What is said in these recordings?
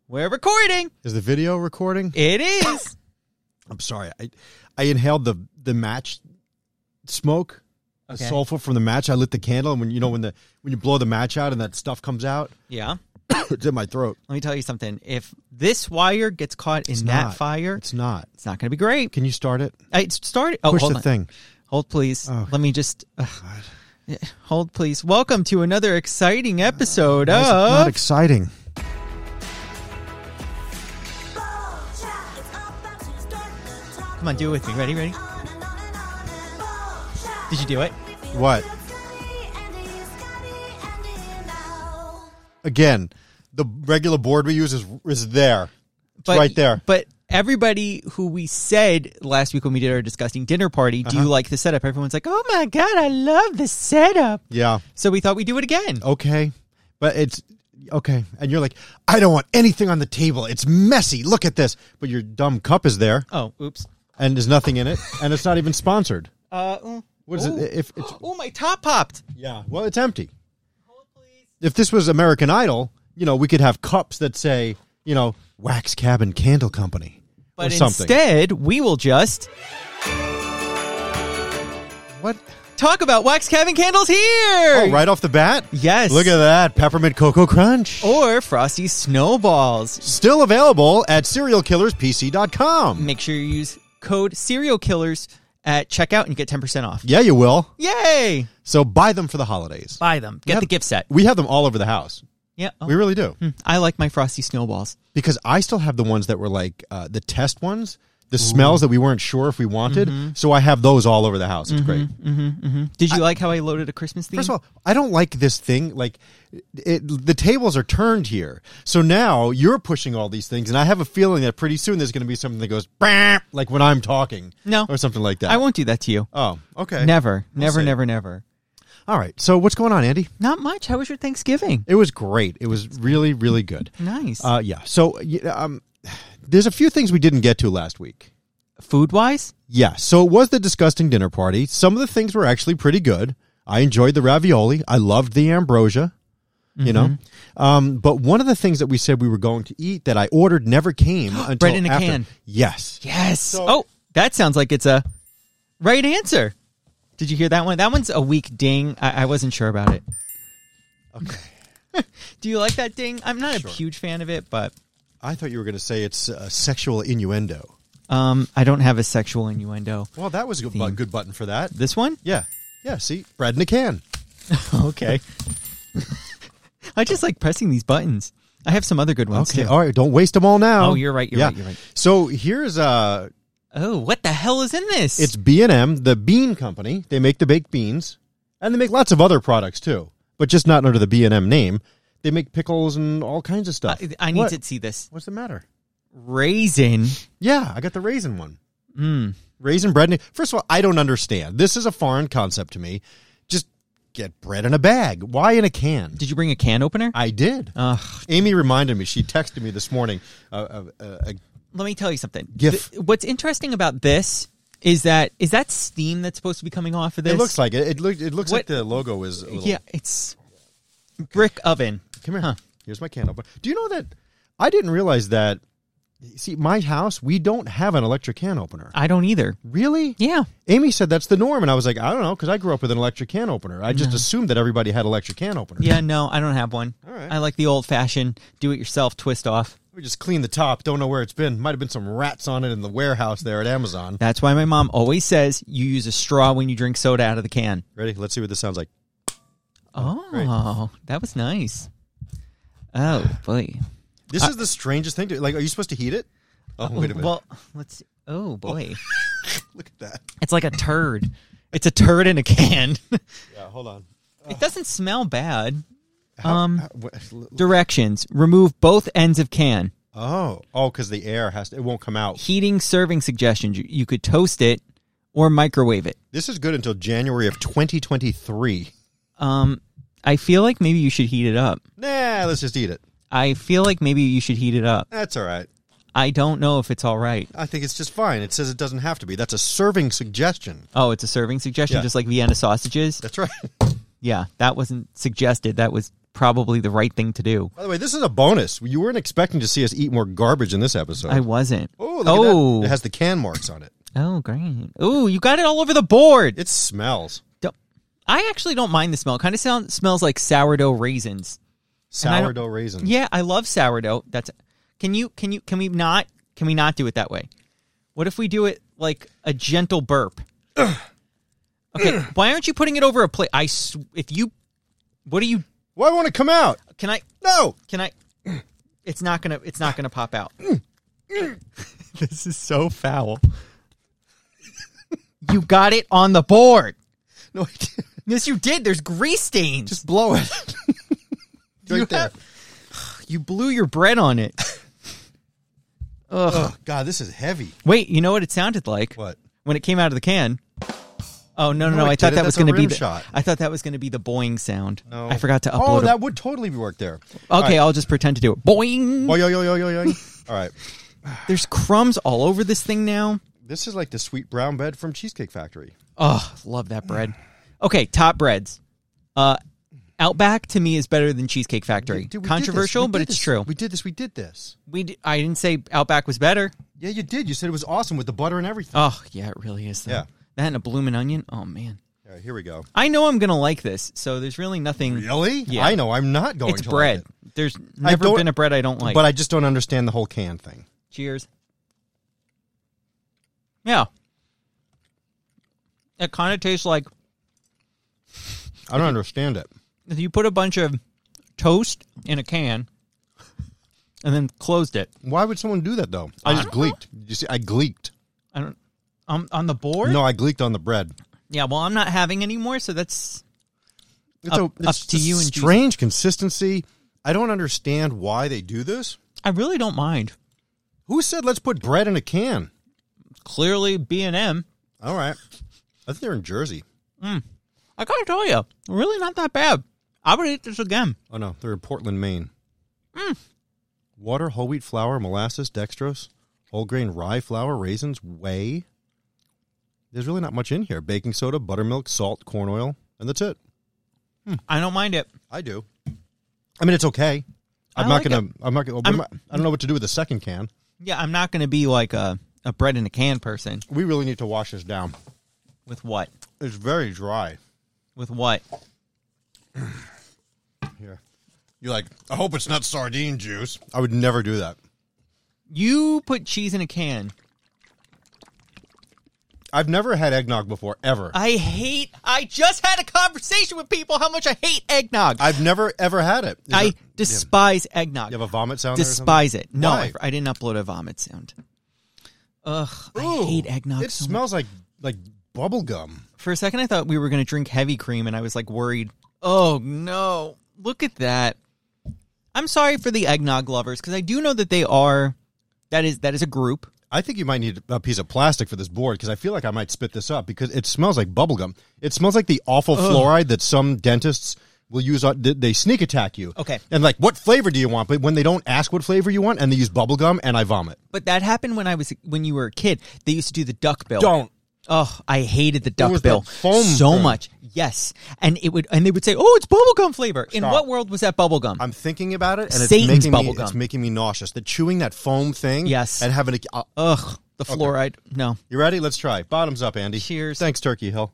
We're recording. Is the video recording? It is. I'm sorry. I inhaled the match smoke, the sulfur from the match. I lit the candle, and when you blow the match out and that stuff comes out, Yeah. it's in my throat. Let me tell you something. If this wire gets caught in that fire, It's not. it's not going to be great. Can you start it? It started. Oh, Push hold the on. thing. Hold, please. Oh, Let me just. Hold, please. Welcome to another exciting episode Why is it not of. exciting. Come on, do it with me. Ready? Did you do it? What? Again, the regular board we use is there. It's right there. But everybody who we said last week when we did our disgusting dinner party, do you like the setup? Everyone's like, oh my God, I love the setup. Yeah. So we thought we'd do it again. Okay. But it's okay. And you're like, I don't want anything on the table. It's messy. Look at this. But your dumb cup is there. Oh, oops. And there's nothing in it. And it's not even sponsored. What is it? If it's Oh, my top popped. yeah. Well, it's empty. Hold, please. If this was American Idol, we could have cups that say, Wax Cabin Candle Company. But or something. instead, we will just What? talk about Wax Cabin Candles here. Oh, right off the bat? Yes. Look at that. Peppermint Cocoa Crunch. Or Frosty Snowballs. Still available at serialkillerspc.com. Make sure you use code Serial Killers at checkout and you get 10% off. Yeah, you will. Yay! So buy them for the holidays. Buy them. Get the gift set. We have them all over the house. Yeah. Oh. We really do. I like my Frosty Snowballs. Because I still have the ones that were like the test ones, the smells that we weren't sure if we wanted. So I have those all over the house. It's great. Did you like how I loaded a Christmas theme? First of all, I don't like this thing. Like, the tables are turned here. So now you're pushing all these things, and I have a feeling that pretty soon there's going to be something that goes, "Bam," like when I'm talking. No. Or something like that. I won't do that to you. Oh, okay. Never. We'll Never, see. never, never. All right. So what's going on, Andy? Not much. How was your Thanksgiving? It was great. It was really, really good. Nice. Yeah. So there's a few things we didn't get to last week. Food-wise? Yeah, so it was the disgusting dinner party. Some of the things were actually pretty good. I enjoyed the ravioli. I loved the ambrosia, But one of the things that we said we were going to eat that I ordered never came until Bread in a after. can. Yes. Yes. That sounds like it's a right answer. Did you hear that one? That one's a weak ding. I wasn't sure about it. Okay. Do you like that ding? I'm not Sure. a huge fan of it, but I thought you were going to say it's a sexual innuendo. I don't have a sexual innuendo. Well, that was a good button for that. This one? Yeah. Yeah, see? Bread in a can. Okay. I just like pressing these buttons. I have some other good ones Okay, too. all right. Don't waste them all now. Oh, you're right. You're right. So here's Oh, what the hell is in this? It's B&M, the bean company. They make the baked beans, and they make lots of other products too, but just not under the B&M name. They make pickles and all kinds of stuff. I need to see this. What's the matter? Raisin. Yeah, I got the raisin one. Raisin bread. First of all, I don't understand. This is a foreign concept to me. Just get bread in a bag. Why in a can? Did you bring a can opener? I did. Ugh. Amy reminded me. She texted me this morning. Let me tell you something. GIF. What's interesting about this is that steam that's supposed to be coming off of this? It looks like it. It looks like the logo is a little... Yeah, it's brick oven. Come here. Huh. Here's my can opener. Do you know that I didn't realize that... See, my house, we don't have an electric can opener. I don't either. Really? Yeah. Amy said that's the norm, and I was like, I don't know, because I grew up with an electric can opener. I just assumed that everybody had electric can openers. Yeah, no, I don't have one. All right. I like the old-fashioned do-it-yourself twist off. We just cleaned the top. Don't know where it's been. Might have been some rats on it in the warehouse there at Amazon. That's why my mom always says you use a straw when you drink soda out of the can. Ready? Let's see what this sounds like. Oh, that was nice. Oh, boy. This is the strangest thing. Are you supposed to heat it? Oh, wait a minute. Well, let's see. Oh, boy. Look at that. It's like a turd. It's a turd in a can. Yeah, hold on. It doesn't smell bad. What? Directions. Remove both ends of can. Oh, because the air it won't come out. Heating serving suggestions. You could toast it or microwave it. This is good until January of 2023. I feel like maybe you should heat it up. Nah, let's just eat it. I feel like maybe you should heat it up. That's all right. I don't know if it's all right. I think it's just fine. It says it doesn't have to be. That's a serving suggestion. Oh, it's a serving suggestion, Yeah. just like Vienna sausages? That's right. Yeah, that wasn't suggested. That was probably the right thing to do. By the way, this is a bonus. You weren't expecting to see us eat more garbage in this episode. I wasn't. Oh, look at that. It has the can marks on it. Oh, great. Oh, you got it all over the board. It smells. I actually don't mind the smell. It kind of smells like sourdough raisins. Sourdough raisins. Yeah, I love sourdough. Can we not do it that way? What if we do it like a gentle burp? Okay, why aren't you putting it over a plate? What do you? Why won't it come out? Can I? No. Can I? It's not gonna pop out. This is so foul. You got it on the board. No, I didn't. Yes, you did. There's grease stains. Just blow it. Right there. You blew your bread on it. Ugh. Oh, God, this is heavy. Wait, you know what it sounded like? What? When it came out of the can. Oh, no. No, I thought that was going to be shot. I thought that was going to be the boing sound. No. I forgot to upload. Oh, that would totally work there. Okay, I'll just pretend to do it. Boing. Boy, yo, yo, yo, yo, yo. All right. There's crumbs all over this thing now. This is like the sweet brown bread from Cheesecake Factory. Oh, love that bread. Okay, top breads. Outback to me is better than Cheesecake Factory. Dude, controversial, but it's true. We did this. I didn't say Outback was better. Yeah, you did. You said it was awesome with the butter and everything. Oh, yeah, it really is, though. Yeah. That and a bloomin' onion. Oh, man. All right, here we go. I know I'm going to like this, so there's really nothing. Really? Yeah. I know I'm not going It's to bread. like it. There's never been a bread I don't like. But I just don't understand the whole can thing. Cheers. Yeah. It kind of tastes like I don't understand it. if you put a bunch of toast in a can and then closed it. Why would someone do that, though? I just gleeked. You see, I gleeked. I don't. On the board? No, I gleeked on the bread. Yeah, well, I'm not having any more, so that's It's up to you and strange consistency. I don't understand why they do this. I really don't mind. Who said let's put bread in a can? Clearly, B&M. All right. I think they're in Jersey. I gotta tell you, really not that bad. I would eat this again. Oh, no. They're in Portland, Maine. Water, whole wheat flour, molasses, dextrose, whole grain rye flour, raisins, whey. There's really not much in here. Baking soda, buttermilk, salt, corn oil, and that's it. I don't mind it. I do. I mean, it's okay. I'm not gonna. I don't know what to do with the second can. Yeah, I'm not gonna be like a bread in a can person. We really need to wash this down. With what? It's very dry. With what? Here. You're like, I hope it's not sardine juice. I would never do that. You put cheese in a can. I've never had eggnog before, ever. I just had a conversation with people how much I hate eggnog. I've never, ever had it. I despise eggnog. You have a vomit sound Despise it. No, Why? I didn't upload a vomit sound. Ugh, I Ooh, hate eggnog It so smells like bubble gum. For a second, I thought we were going to drink heavy cream, and I was like worried. Oh no! Look at that. I'm sorry for the eggnog lovers because I do know that they are. That is a group. I think you might need a piece of plastic for this board because I feel like I might spit this up because it smells like bubble gum. It smells like the awful fluoride that some dentists will use. They sneak attack you. Okay. And like, what flavor do you want? But when they don't ask what flavor you want and they use bubble gum, and I vomit. But that happened when you were a kid. They used to do the duck bill. Don't. Oh, I hated the duck was bill that foam so thing. much. Yes, and they would say, "Oh, it's bubblegum flavor." In Stop. what world was that bubblegum? I'm thinking about it, and Satan's bubble gum. it's making me nauseous. The chewing that foam thing. Yes. And having a. Ugh, the fluoride. No. You ready? Let's try. Bottoms up, Andy. Cheers. Thanks, Turkey Hill.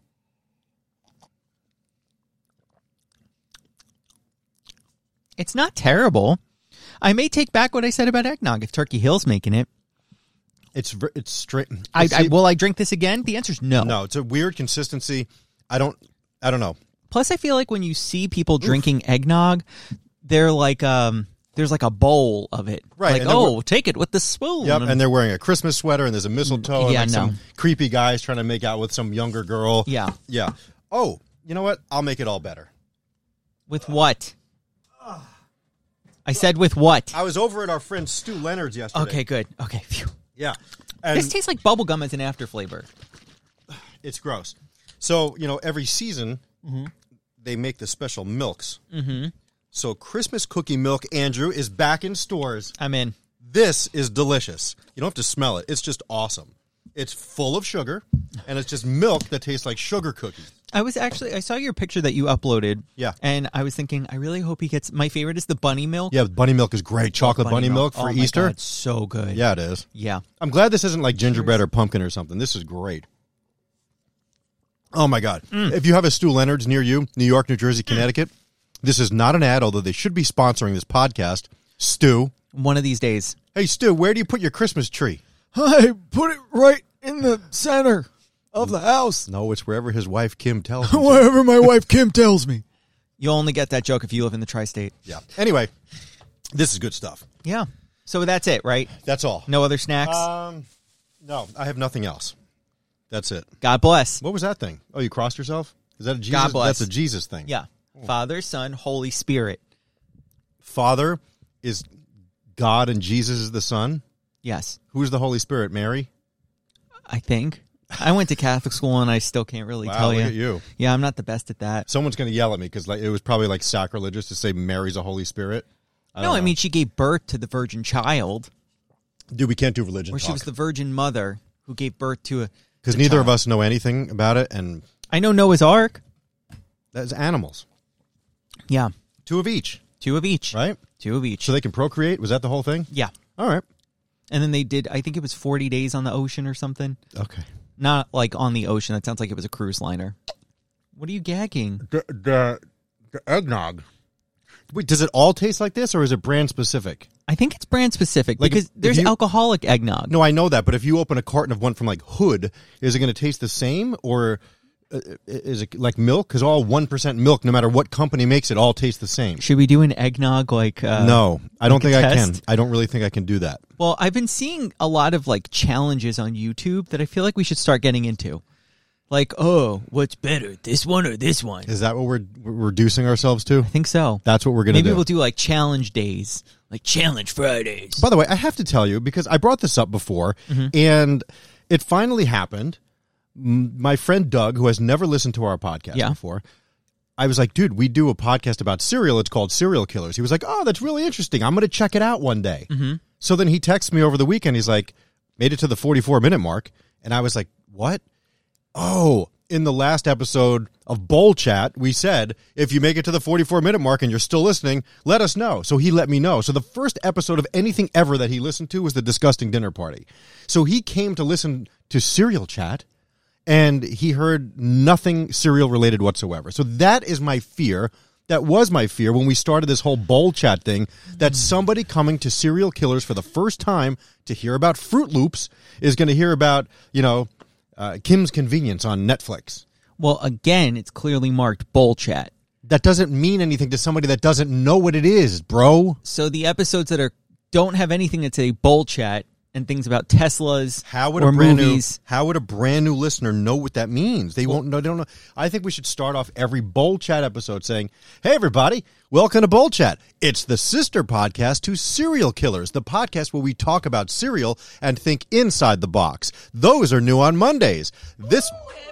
It's not terrible. I may take back what I said about eggnog if Turkey Hill's making it. It's straight. Will I drink this again? The answer's no. No, it's a weird consistency. I don't know. Plus, I feel like when you see people drinking eggnog, they're like, there's like a bowl of it. Right, Like, and take it with the spoon. Yep, and they're wearing a Christmas sweater, and there's a mistletoe, Yeah, and no. some creepy guys trying to make out with some younger girl. Yeah. Yeah. Oh, you know what? I'll make it all better. With what? I said with what? I was over at our friend Stu Leonard's yesterday. Okay, good. Okay, phew. Yeah. And This tastes like bubblegum as an after flavor. it's gross. So, every season, they make the special milks. Mm-hmm. So Christmas cookie milk, Andrew, is back in stores. I'm in. This is delicious. You don't have to smell it. It's just awesome. It's full of sugar, and it's just milk that tastes like sugar cookies. I saw your picture that you uploaded. Yeah. And I was thinking, I really hope he gets, my favorite is the bunny milk. Yeah, bunny milk is great. Chocolate bunny milk for Easter. God, it's so good. Yeah, it is. Yeah. I'm glad this isn't like gingerbread or pumpkin or something. This is great. Oh, my God. If you have a Stu Leonard's near you, New York, New Jersey, Connecticut, this is not an ad, although they should be sponsoring this podcast. Stu. One of these days. Hey, Stu, where do you put your Christmas tree? I put it right in the center of the house. No, it's wherever his wife, Kim, tells him. Wherever my wife, Kim, tells me. You'll only get that joke if you live in the tri-state. Yeah. Anyway, this is good stuff. Yeah. So that's it, right? That's all. No other snacks? No, I have nothing else. That's it. God bless. What was that thing? Oh, you crossed yourself? Is that a Jesus? God bless. That's a Jesus thing. Yeah. Father, Son, Holy Spirit. Father is God and Jesus is the Son. Yes. Who's the Holy Spirit? Mary? I think. I went to Catholic school and I still can't really tell Look you. at you. Yeah, I'm not the best at that. Someone's going to yell at me because it was probably like sacrilegious to say Mary's a Holy Spirit. I mean, she gave birth to the virgin child. Dude, we can't do religion Or she was the virgin mother who gave birth to a... because neither of us know anything about it, and I know Noah's Ark. that's animals. Yeah. 2 of each. 2 of each. Right? 2 of each. So they can procreate? Was that the whole thing? Yeah. All right. And then they did, I think it was 40 days on the ocean or something. Okay. Not like on the ocean. That sounds like it was a cruise liner. What are you gagging? The eggnog. Wait, does it all taste like this, or is it brand specific? I think it's brand specific Like because if there's you- alcoholic eggnog. No, I know that, but if you open a carton of one from like Hood, is it going to taste the same, or is it like milk? Because all 1% milk, no matter what company makes it, all tastes the same. Should we do an eggnog like... No, I don't like think a I can. test? I don't really think I can do that. Well, I've been seeing a lot of like challenges on YouTube that I feel like we should start getting into. Like, oh, what's better, this one or this one? Is that what we're reducing ourselves to? I think so. That's what we're going to do. Maybe we'll do like challenge days, like challenge Fridays. By the way, I have to tell you, because I brought this up before, and it finally happened. My friend Doug, who has never listened to our podcast before, I was like, dude, we do a podcast about cereal. It's called Serial Killers. He was like, oh, that's really interesting. I'm going to check it out one day. So then he texted me over the weekend. He's like, made it to the 44-minute mark. And I was like, what? Oh, in the last episode of Bowl Chat, we said, if you make it to the 44-minute mark and you're still listening, let us know. So he let me know. So the first episode of anything ever that he listened to was the Disgusting Dinner Party. So he came to listen to Serial Chat, and he heard nothing cereal related whatsoever. So that is my fear. That was my fear when we started this whole Bowl Chat thing, that somebody coming to Serial Killers for the first time to hear about Fruit Loops is going to hear about, Kim's Convenience on Netflix. Well, again, it's clearly marked Bowl Chat. That doesn't mean anything to somebody that doesn't know what it is, bro. So the episodes that don't have anything that say Bowl Chat and things about Teslas or movies. How would a brand new listener know what that means? They won't know. They don't know. I think we should start off every Bowl Chat episode saying, "Hey, everybody, welcome to Bowl Chat. It's the sister podcast to Serial Killers, the podcast where we talk about cereal and think inside the box. Those are new on Mondays. This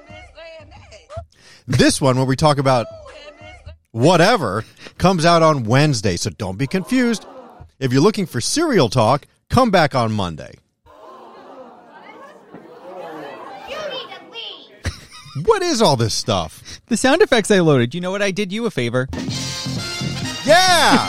one, where we talk about whatever, comes out on Wednesday. So don't be confused. If you're looking for cereal talk, come back on Monday." What is all this stuff? The sound effects I loaded. You know what? I did you a favor. Yeah!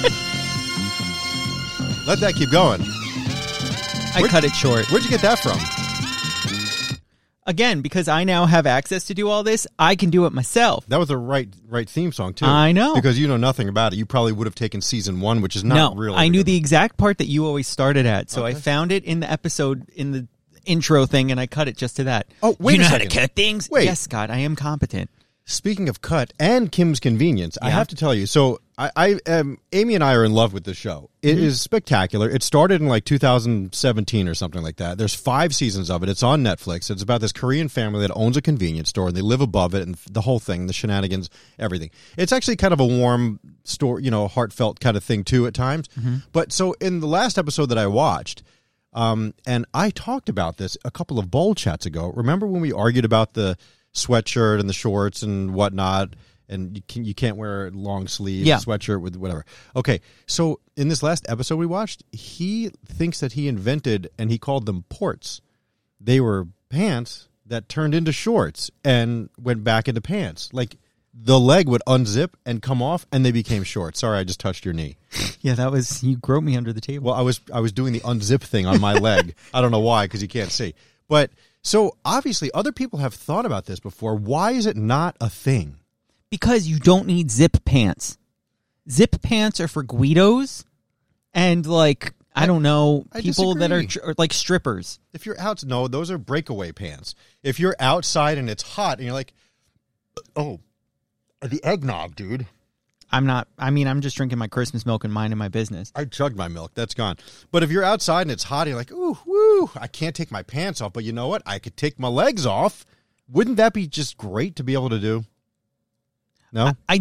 Let that keep going. I cut it short. Where'd you get that from? Again, because I now have access to do all this, I can do it myself. That was the right theme song, too. I know. Because you know nothing about it. You probably would have taken season 1, which is not really. I knew the exact part that you always started at, so I found it in the episode, in the intro thing, and I cut it just to that. Oh, wait you a know second. how to cut things? Wait. Yes, Scott, I am competent. Speaking of cut and Kim's Convenience, I have to tell you, so Amy and I are in love with this show. It is spectacular. It started in like 2017 or something like that. There's 5 seasons of it. It's on Netflix. It's about this Korean family that owns a convenience store, and they live above it, and the whole thing, the shenanigans, everything. It's actually kind of a warm story, heartfelt kind of thing too at times. But so in the last episode that I watched, and I talked about this a couple of Bowl Chats ago. Remember when we argued about the sweatshirt and the shorts and whatnot, and you can't wear a long sleeve sweatshirt with whatever. Okay, so in this last episode we watched, he thinks that he invented, and he called them ports. They were pants, that turned into shorts and went back into pants. Like the leg would unzip and come off, and they became shorts. Sorry, I just touched your knee. Yeah, that was, you groped me under the table. Well, I was doing the unzip thing on my leg. I don't know why, because you can't see. But so obviously other people have thought about this before. Why is it not a thing? Because you don't need zip pants. Zip pants are for Guidos and like, I don't know, I people that disagree. are like strippers. If you're out, no, those are breakaway pants. If you're outside and it's hot and you're like, oh, the eggnog, dude. I'm just drinking my Christmas milk and minding my business. I chugged my milk. That's gone. But if you're outside and it's hot and you're like, ooh, woo, I can't take my pants off. But you know what? I could take my legs off. Wouldn't that be just great to be able to do? No? I've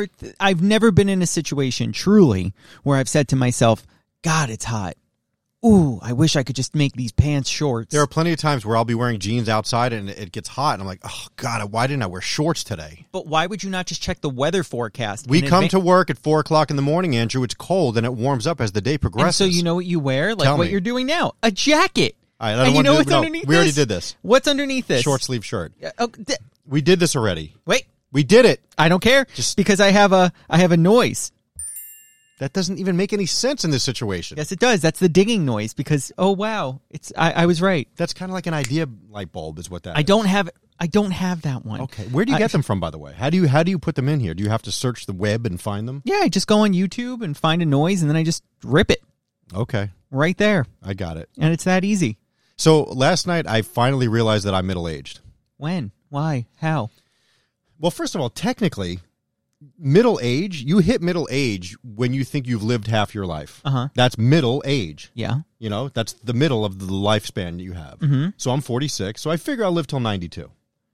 never been in a situation, truly, where I've said to myself, God, it's hot. Ooh, I wish I could just make these pants shorts. There are plenty of times where I'll be wearing jeans outside and it gets hot. And I'm like, oh, God, why didn't I wear shorts today? But why would you not just check the weather forecast? We in come advance? to work at 4 o'clock in the morning, Andrew. It's cold and it warms up as the day And progresses. so you know what you wear? Like Tell what me. you're doing now. A jacket. All right, I don't And you want know to do, what's no, underneath we already this? did this. What's underneath this? Short sleeve shirt. Oh, We did this already. wait, We did it. I don't care. Just- because I have a noise. That doesn't even make any sense in this situation. Yes, it does. That's the dinging noise because, oh, wow. I was right. That's kind of like an idea light bulb is what that I is. don't have that one. Okay. Where do you get them from, by the way? How do you put them in here? Do you have to search the web and find them? Yeah, I just go on YouTube and find a noise and then I just rip it Okay. right there. I got it. And it's that easy. So last night I finally realized that I'm middle-aged. When? Why? How? Well, first of all, technically, middle age, you hit middle age when you think you've lived half your life. Uh-huh. That's middle age. Yeah. You know, that's the middle of the lifespan that you have. Mhm. So I'm 46, so I figure I'll live till 92.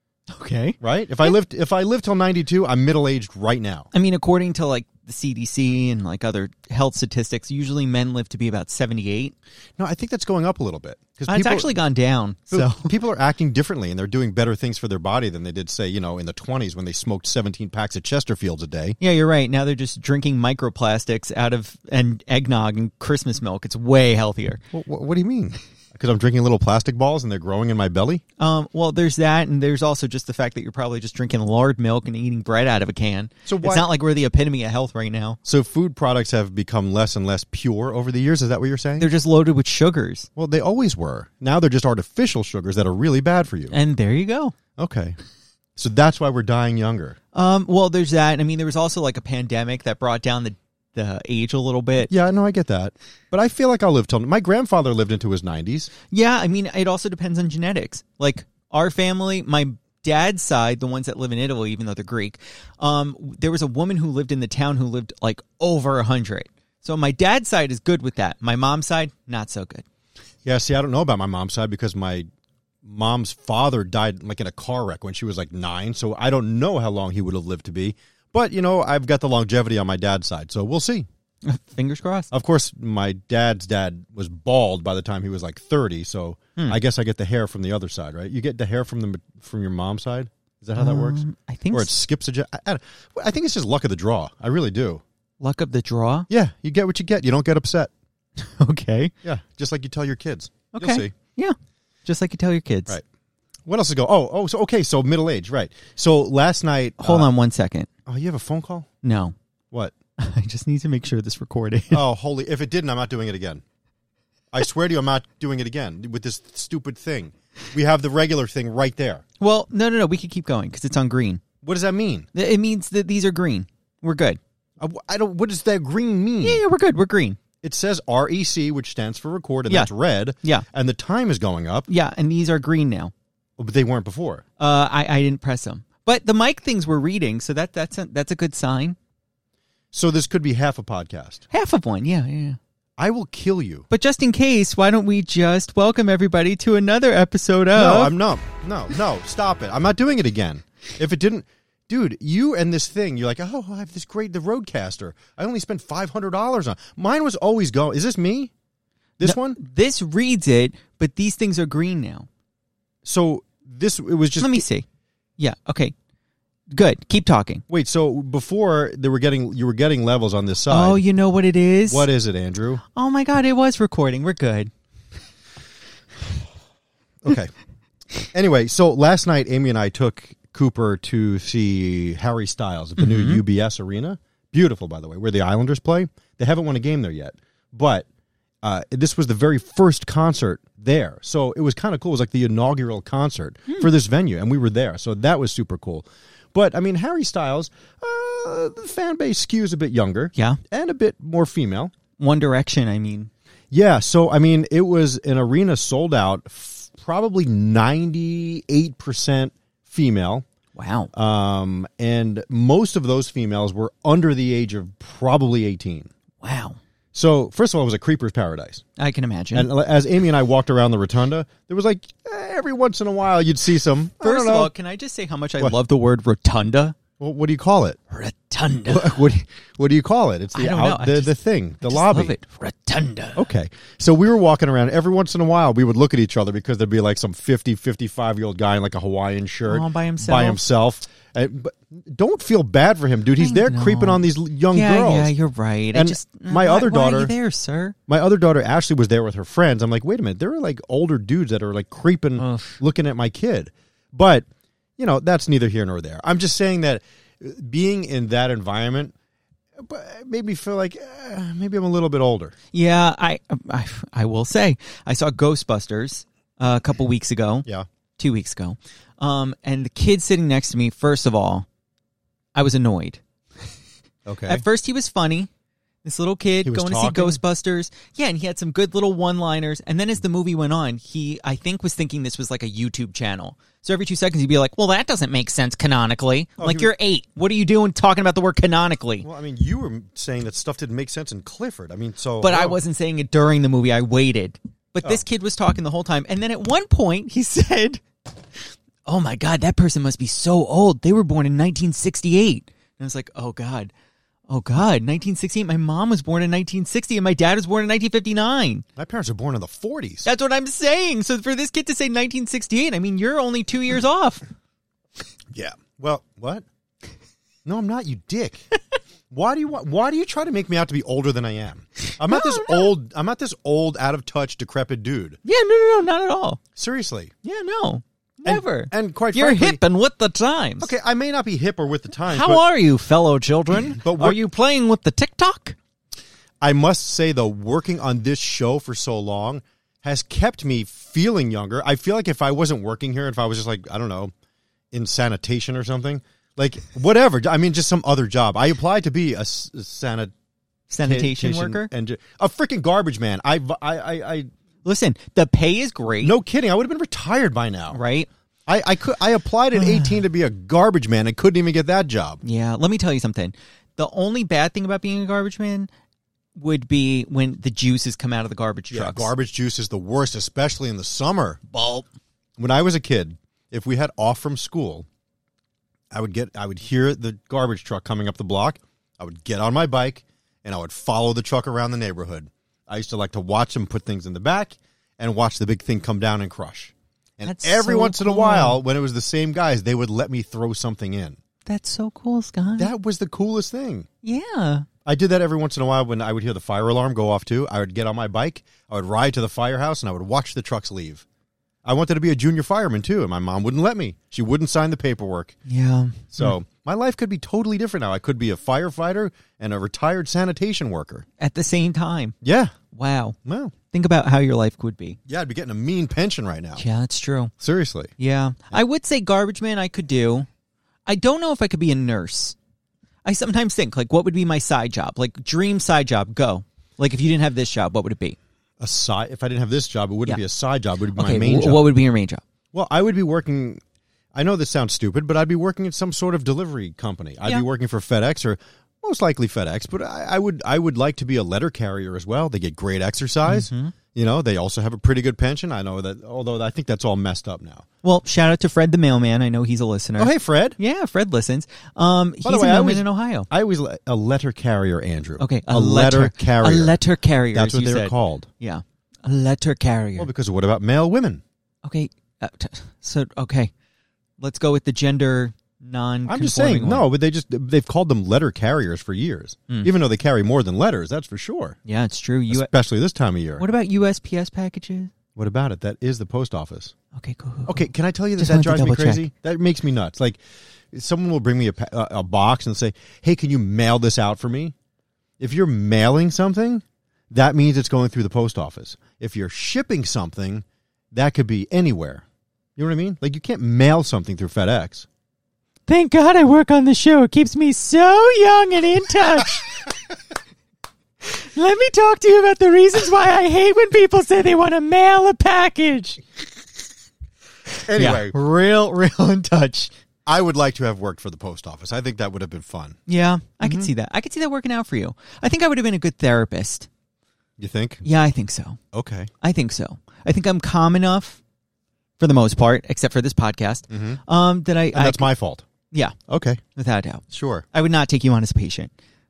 Okay. Right? If I live till 92, I'm middle-aged right now. I mean, according to like the CDC and like other health statistics, usually men live to be about 78. No, I think that's going up a little bit. It's actually gone down. So people are acting differently and they're doing better things for their body than they did, say, you know, in the 20s when they smoked 17 packs of Chesterfields a day. yeah, you're right. Now they're just drinking microplastics out of and eggnog and Christmas milk. It's way healthier. What do you mean? Because I'm drinking little plastic balls and they're growing in my belly? Well, there's that, and there's also just the fact that you're probably just drinking lard milk and eating bread out of a can. So it's not like we're the epitome of health right now. So food products have become less and less pure over the years? Is that what you're saying? They're just loaded with sugars. Well, they always were. Now they're just artificial sugars that are really bad for you. And there you go. Okay. So that's why we're dying younger. Well, there's that. I mean, there was also like a pandemic that brought down the age a little bit. Yeah, no, I get that. But I feel like I'll live till... My grandfather lived into his 90s. Yeah, I mean, it also depends on genetics. Like our family, my dad's side, the ones that live in Italy, even though they're Greek, there was a woman who lived in the town who lived like over 100. So my dad's side is good with that. My mom's side, not so good. Yeah, see, I don't know about my mom's side because my mom's father died like in a car wreck when she was like 9. So I don't know how long he would have lived to be. But, you know, I've got the longevity on my dad's side, so we'll see. Fingers crossed. Of course, my dad's dad was bald by the time he was like 30, so I guess I get the hair from the other side, right? You get the hair from your mom's side? Is that how that works? I think Or it skips a I think it's just luck of the draw. I really do. luck of the draw. Yeah, you get what you get. You don't get upset. Okay. Yeah, just like you tell your kids. Okay. You'll see. Yeah. Just like you tell your kids. Right. What else to go? So middle age, right. So last night... Hold on 1 second. Oh, you have a phone call? No. What? I just need to make sure this recorded. Oh, holy... If it didn't, I'm not doing it again. I swear to you, I'm not doing it again with this stupid thing. We have the regular thing right there. Well, no. We could keep going because it's on green. What does that mean? It means that these are green. We're good. I don't... What does that green mean? Yeah, we're good. We're green. It says REC, which stands for record, and Yeah. that's red. Yeah. And the time is going up. Yeah, and these are green now. But they weren't before. I didn't press them. But the mic things were reading, so that's a good sign. So this could be half a podcast. Half of one, yeah. I will kill you. But just in case, why don't we just welcome everybody to another episode of... No, I'm not. No, stop it. I'm not doing it again. If it didn't... Dude, you and this thing, you're like, oh, I have this great, the Roadcaster. I only spent $500 on. Mine was always going. Is this me? This one? This reads it, but these things are green now. So it was just... Let me see. Yeah, okay. Good. Keep talking. Wait, so before you were getting levels on this side. Oh, you know what it is? What is it, Andrew? Oh, my God, it was recording. We're good. Okay. Anyway, so last night, Amy and I took Cooper to see Harry Styles at the new UBS Arena. Beautiful, by the way, where the Islanders play. They haven't won a game there yet. But this was the very first concert there. So it was kind of cool. It was like the inaugural concert for this venue, and we were there. So that was super cool. But, I mean, Harry Styles, the fan base skews a bit younger. Yeah. And a bit more female. One Direction, I mean. Yeah, so, I mean, it was an arena sold out, probably 98% female. Wow. And most of those females were under the age of probably 18. Wow. So, first of all, it was a creeper's paradise. I can imagine. And as Amy and I walked around the rotunda, there was like every once in a while you'd see some. First of all, can I just say how much I love the word rotunda? Well, what do you call it? Rotunda. What do you call it? It's I don't know. the thing, the I just lobby. love it. Rotunda. Okay. So we were walking around. Every once in a while, we would look at each other because there'd be like some 50, 55-year-old guy in like a Hawaiian shirt. All by himself. But don't feel bad for him, dude. He's there creeping on these young girls. Yeah, you're right. And my other daughter, why are you there, sir? My other daughter Ashley was there with her friends. I'm like, wait a minute, there are like older dudes that are like creeping, looking at my kid. But that's neither here nor there. I'm just saying that being in that environment made me feel like maybe I'm a little bit older. Yeah, I will say I saw Ghostbusters a couple weeks ago. Yeah, 2 weeks ago. And the kid sitting next to me, first of all, I was annoyed. Okay. At first, he was funny. This little kid going to see Ghostbusters. Yeah, and he had some good little one-liners. And then as the movie went on, he, I think, was thinking this was like a YouTube channel. So every 2 seconds, he'd be like, well, that doesn't make sense canonically. You're 8. What are you doing talking about the word canonically? Well, I mean, you were saying that stuff didn't make sense in Clifford. I mean, so... But I wasn't saying it during the movie. I waited. But this kid was talking the whole time. And then at one point, he said... Oh my God, that person must be so old. They were born in 1968. And I was like, oh God, 1968. My mom was born in 1960 and my dad was born in 1959. My parents were born in the 40s. That's what I'm saying. So for this kid to say 1968, I mean, you're only 2 years off. Yeah. Well, what? No, I'm not, you dick. Why do you try to make me out to be older than I am? I'm not this old, out of touch, decrepit dude. Yeah, no, not at all. Seriously. Yeah, no. Never. And quite You're frankly, hip and with the times. Okay, I may not be hip or with the times. How are you, fellow children? Are you playing with the TikTok? I must say, though, working on this show for so long has kept me feeling younger. I feel like if I wasn't working here, if I was just like, I don't know, in sanitation or something, like whatever. I mean, just some other job. I applied to be a sanitation worker? And a freaking garbage man. I Listen, the pay is great. No kidding. I would have been retired by now. Right? I applied at 18 to be a garbage man and couldn't even get that job. Yeah, let me tell you something. The only bad thing about being a garbage man would be when the juices come out of the garbage trucks. Yeah, garbage juice is the worst, especially in the summer. Bulb. When I was a kid, if we had off from school, I would hear the garbage truck coming up the block. I would get on my bike and I would follow the truck around the neighborhood. I used to like to watch them put things in the back and watch the big thing come down and crush. And That's every so once in a cool. while, when it was the same guys, they would let me throw something in. That's so cool, Scott. That was the coolest thing. Yeah. I did that every once in a while when I would hear the fire alarm go off too. I would get on my bike, I would ride to the firehouse, and I would watch the trucks leave. I wanted to be a junior fireman too, and my mom wouldn't let me. She wouldn't sign the paperwork. Yeah. So my life could be totally different now. I could be a firefighter and a retired sanitation worker. At the same time. Yeah. Wow. Well, think about how your life would be. yeah, I'd be getting a mean pension right now. Yeah, that's true. Seriously. Yeah. I would say garbage man I could do. I don't know if I could be a nurse. I sometimes think, like, what would be my side job? Like, dream side job, go. Like, if you didn't have this job, what would it be? If I didn't have this job, it wouldn't Yeah. be a side job. It would be Okay, my main job. what would be your main job? Well, I would be working. I know this sounds stupid, but I'd be working at some sort of delivery company. I'd Yeah. be working for FedEx or most likely FedEx, but I would like to be a letter carrier as well. They get great exercise. Mm-hmm. You know, they also have a pretty good pension. I know that, although I think that's all messed up now. Well, shout out to Fred the mailman. I know he's a listener. Oh, hey, Fred. Yeah, Fred listens. He's the way, a mailman in Ohio. I always a letter carrier, Andrew. Okay, a letter carrier. A letter carrier. That's as what you they're said. called. Yeah, a letter carrier. Well, because what about male women? Okay, okay, let's go with the gender non-conforming I'm just saying, one. no, but they've called them letter carriers for years, even though they carry more than letters. That's for sure. Yeah, it's true. Especially this time of year. What about USPS packages? What about it? That is the post office. Okay, cool. Okay, can I tell you that Just that wanted to drives me double crazy? check. That makes me nuts. Like, someone will bring me a box and say, hey, can you mail this out for me? If you're mailing something, that means it's going through the post office. If you're shipping something, that could be anywhere. You know what I mean? Like, you can't mail something through FedEx. Thank God I work on the show. It keeps me so young and in touch. Let me talk to you about the reasons why I hate when people say they want to mail a package. Anyway, Yeah, real in touch. I would like to have worked for the post office. I think that would have been fun. Yeah, I could see that. I could see that working out for you. I think I would have been a good therapist. You think? Yeah, I think so. Okay. I think so. I think I'm calm enough, for the most part, except for this podcast, that I... And that's my fault. Yeah, Okay. without a doubt. Sure. I would not take you on as a patient.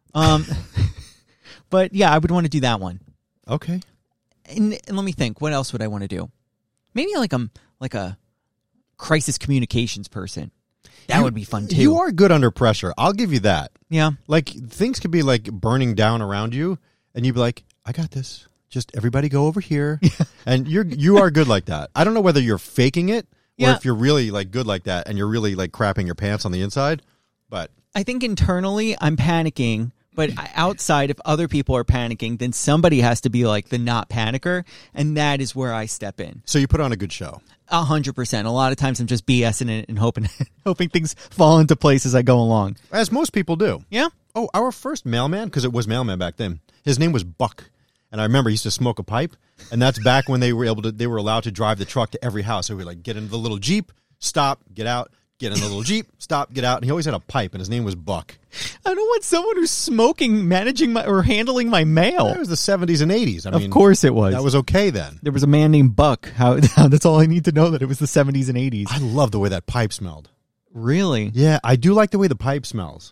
But yeah, I would want to do that one. Okay. And let me think. What else would I want to do? Maybe I'm like a crisis communications person. That would be fun too. You are good under pressure. I'll give you that. Yeah. Like, things could be like burning down around you, and you'd be like, I got this. Just everybody go over here. And you are good like that. I don't know whether you're faking it or Yeah. if you're really like good like that and you're really like crapping your pants on the inside. But I think internally I'm panicking, but outside, if other people are panicking, then somebody has to be like the not panicker, and that is where I step in. so you put on a good show. 100%. A lot of times I'm just BSing it and hoping things fall into place as I go along. As most people do. Yeah. Oh, our first mailman, because it was mailman back then, his name was Buck. And I remember he used to smoke a pipe, and that's back when they were allowed to drive the truck to every house. So we like get into the little Jeep, stop, get out, get in the little Jeep, stop, get out. And he always had a pipe, and his name was Buck. I don't want someone who's smoking managing or handling my mail. That was the 70s and 80s. I mean, Of course it was. that was okay then. There was a man named Buck. How that's all I need to know, that it was the 70s and 80s. I love the way that pipe smelled. Really? Yeah, I do like the way the pipe smells.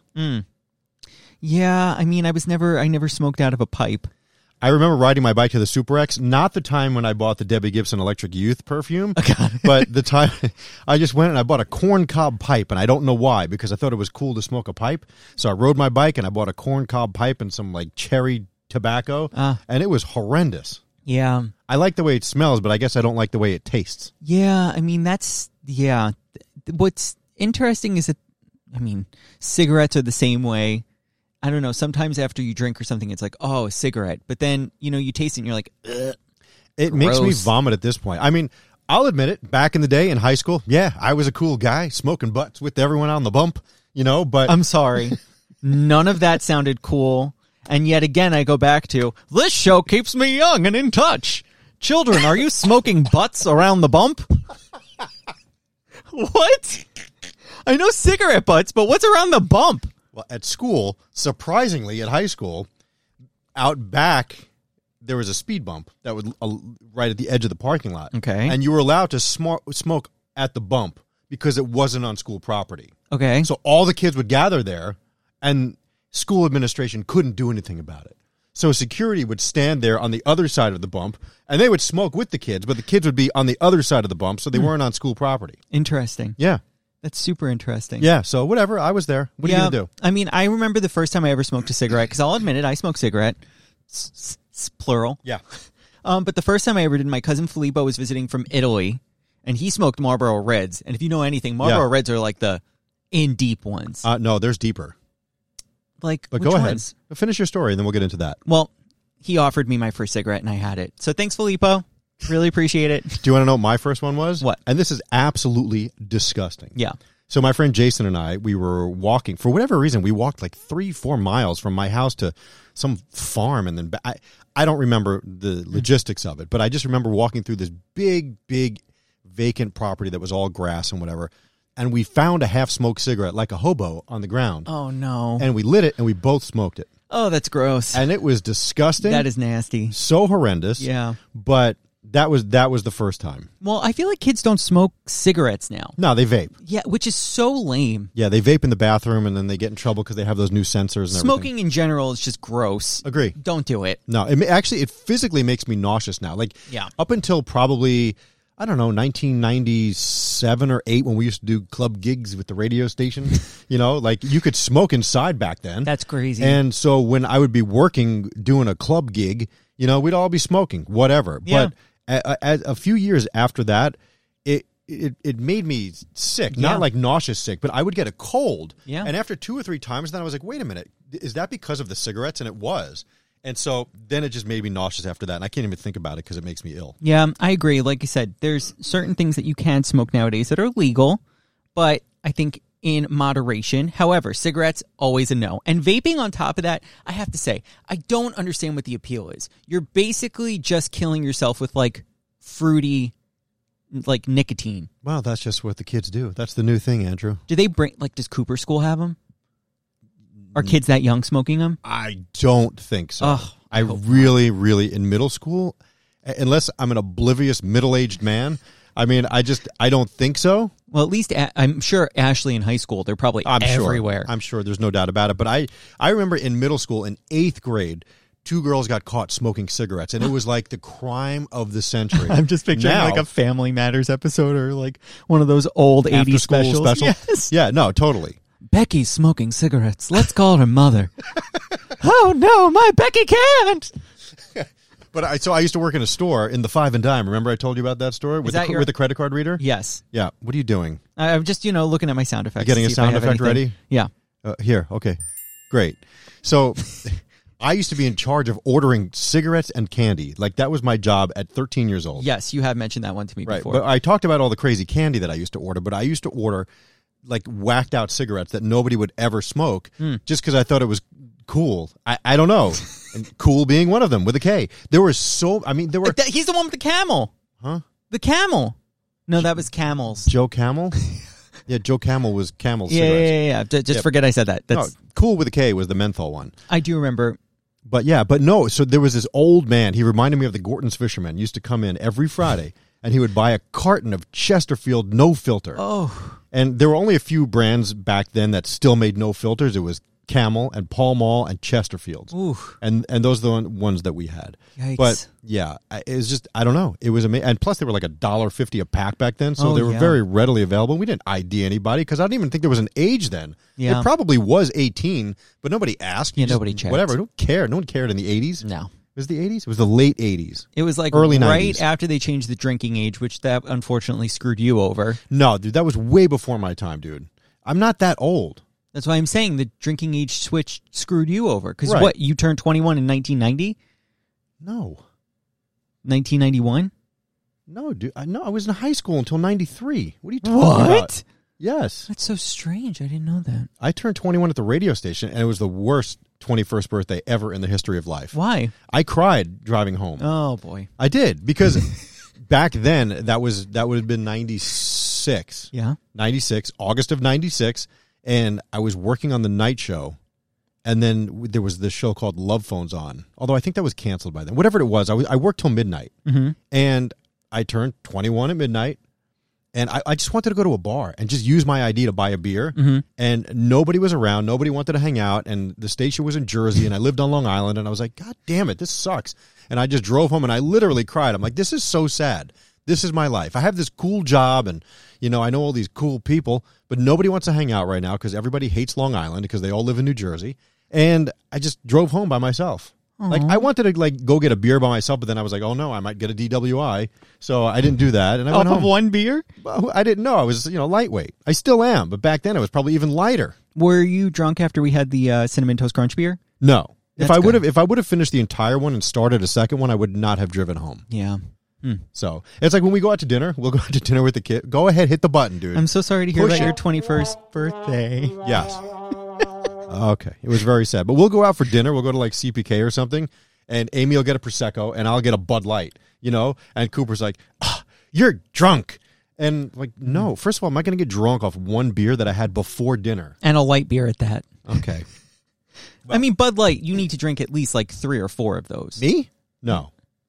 Yeah, I mean, I never smoked out of a pipe. I remember riding my bike to the Super X, not the time when I bought the Debbie Gibson Electric Youth perfume, but the time I just went and I bought a corn cob pipe, and I don't know why, because I thought it was cool to smoke a pipe. So I rode my bike and I bought a corn cob pipe and some like cherry tobacco, and it was horrendous. Yeah. I like the way it smells, but I guess I don't like the way it tastes. Yeah, I mean, what's interesting is that, I mean, cigarettes are the same way. I don't know, sometimes after you drink or something, it's like, oh, a cigarette. But then, you taste it and you're like, ugh. It makes me Gross. vomit at this point. I mean, I'll admit it, back in the day in high school, yeah, I was a cool guy, smoking butts with everyone on the bump, but... I'm sorry. None of that sounded cool. And yet again, I go back to, this show keeps me young and in touch. Children, are you smoking butts around the bump? What? I know cigarette butts, but what's around the bump? Well, at school, surprisingly, at high school, out back, there was a speed bump that was right at the edge of the parking lot. Okay. And you were allowed to smoke at the bump because it wasn't on school property. Okay. So all the kids would gather there, and school administration couldn't do anything about it. So security would stand there on the other side of the bump, and they would smoke with the kids, but the kids would be on the other side of the bump, so they weren't on school property. Interesting. Yeah. That's super interesting. Yeah, so whatever. I was there. What are you going to do? I mean, I remember the first time I ever smoked a cigarette, because I'll admit it, I smoke cigarette. Plural. Yeah. But the first time I ever did, my cousin Filippo was visiting from Italy, and he smoked Marlboro Reds. And if you know anything, Marlboro Reds are like the in-deep ones. No, there's deeper. Like, But which go ahead. ones? Finish your story, and then we'll get into that. Well, he offered me my first cigarette, and I had it. So thanks, Filippo. Really appreciate it. Do you want to know what my first one was? What? And this is absolutely disgusting. Yeah. So my friend Jason and I, we were walking. For whatever reason, we walked like 3-4 miles from my house to some farm. And then I don't remember the logistics of it, but I just remember walking through this big vacant property that was all grass and whatever. And we found a half-smoked cigarette like a hobo on the ground. Oh, no. And we lit it, and we both smoked it. Oh, that's gross. And it was disgusting. That is nasty. So horrendous. Yeah. But that was the first time. Well, I feel like kids don't smoke cigarettes now. No, they vape. Yeah, which is so lame. Yeah, they vape in the bathroom, and then they get in trouble because they have those new sensors and everything. Smoking in general is just gross. Agree. Don't do it. No, it physically makes me nauseous now. Like, Yeah. up until probably, I don't know, 1997 or 8 when we used to do club gigs with the radio station, like you could smoke inside back then. That's crazy. And so when I would be working, doing a club gig, we'd all be smoking, whatever. Yeah. But A few years after that, it made me sick, Yeah. not like nauseous sick, but I would get a cold. Yeah. And after 2 or 3 times, then I was like, wait a minute, is that because of the cigarettes? And it was. And so then it just made me nauseous after that. And I can't even think about it because it makes me ill. Yeah, I agree. Like you said, there's certain things that you can smoke nowadays that are legal, but I think in moderation. However, cigarettes, always a no. And vaping on top of that, I have to say, I don't understand what the appeal is. You're basically just killing yourself with like fruity, like nicotine. Well, that's just what the kids do. That's the new thing, Andrew. Do they bring, like, does Cooper School have them? Are kids that young smoking them? I don't think so. Ugh, I really, in middle school, unless I'm an oblivious middle-aged man, I mean, I don't think so. Well, at least I'm sure Ashley in high school, they're probably everywhere. I'm sure there's no doubt about it. But I remember in middle school, in 8th grade, 2 girls got caught smoking cigarettes, and it was like the crime of the century. I'm just picturing Now, like a Family Matters episode or like one of those old 80s after-school specials. special. Yes. Yeah, no, totally. Becky's smoking cigarettes. Let's call her mother. Oh, no, my Becky can't. But I used to work in a store in the Five and Dime. Remember I told you about that store with with the credit card reader? Yes. Yeah. What are you doing? I'm just, looking at my sound effects. Getting to a see if I sound have effect anything. ready? Yeah. Here. Okay. Great. So I used to be in charge of ordering cigarettes and candy. Like that was my job at 13 years old. Yes, you have mentioned that one to me Right. before. But I talked about all the crazy candy that I used to order, but I used to order like whacked out cigarettes that nobody would ever smoke just because I thought it was cool. I don't know. And cool being one of them with a K. There were He's the one with the camel. Huh? The camel. No, that was camels. Joe Camel? Yeah, Joe Camel was Camel's cigarettes. Yeah. Just forget I said that. No, That's cool with a K was the menthol one. I do remember. But no, so there was this old man. He reminded me of the Gorton's Fisherman. Used to come in every Friday, and he would buy a carton of Chesterfield no filter. Oh. And there were only a few brands back then that still made no filters. It was Camel and Pall Mall and Chesterfields. Ooh. And those are the ones that we had. Yikes. But yeah, it was just, I don't know. It was amazing. And plus they were like $1.50 a pack back then. So they were very readily available. We didn't ID anybody because I don't even think there was an age then. Yeah. It probably was 18, but nobody asked. Yeah, nobody checked. Whatever. Don't care. No one cared in the 80s. No. It was the 80s? It was the late 80s. It was like early right 90s. after they changed the drinking age, which that unfortunately screwed you over. No, dude, that was way before my time, dude. I'm not that old. That's why I'm saying the drinking age switch screwed you over. Because Right. what, you turned 21 in 1990? No. 1991? No, dude. I was in high school until 93. What are you talking about? What? Yes. That's so strange. I didn't know that. I turned 21 at the radio station, and it was the worst 21st birthday ever in the history of life. Why? I cried driving home. Oh, boy. I did, because back then, that would have been 96. Yeah. 96, August of 96, and I was working on the night show, and then there was this show called Love Phones on, although I think that was canceled by then. Whatever it was, I worked till midnight, and I turned 21 at midnight, and I just wanted to go to a bar and just use my ID to buy a beer, and nobody was around, nobody wanted to hang out, and the station was in Jersey, and I lived on Long Island, and I was like, God damn it, this sucks. And I just drove home, and I literally cried. I'm like, this is so sad. This is my life. I have this cool job, and I know all these cool people, but nobody wants to hang out right now because everybody hates Long Island because they all live in New Jersey. And I just drove home by myself. Like, I wanted to go get a beer by myself, but then I was like, oh no, I might get a DWI. So I didn't do that, and I went Off home. of one beer? Well, I didn't know. I was, lightweight. I still am, but back then I was probably even lighter. Were you drunk after we had the Cinnamon Toast Crunch beer? No. If That's I would have finished the entire one and started a second one, I would not have driven home. Yeah. So it's like when we go out to dinner, we'll go out to dinner with the kid. Go ahead, hit the button, dude. I'm so sorry to hear Push about it. your 21st birthday. Yes. Okay. It was very sad. But we'll go out for dinner. We'll go to like CPK or something, and Amy will get a Prosecco, and I'll get a Bud Light, And Cooper's like, you're drunk. And like, no. First of all, am I going to get drunk off one beer that I had before dinner? And a light beer at that. Okay. I mean, Bud Light, you need to drink at least like 3 or 4 of those. Me? No.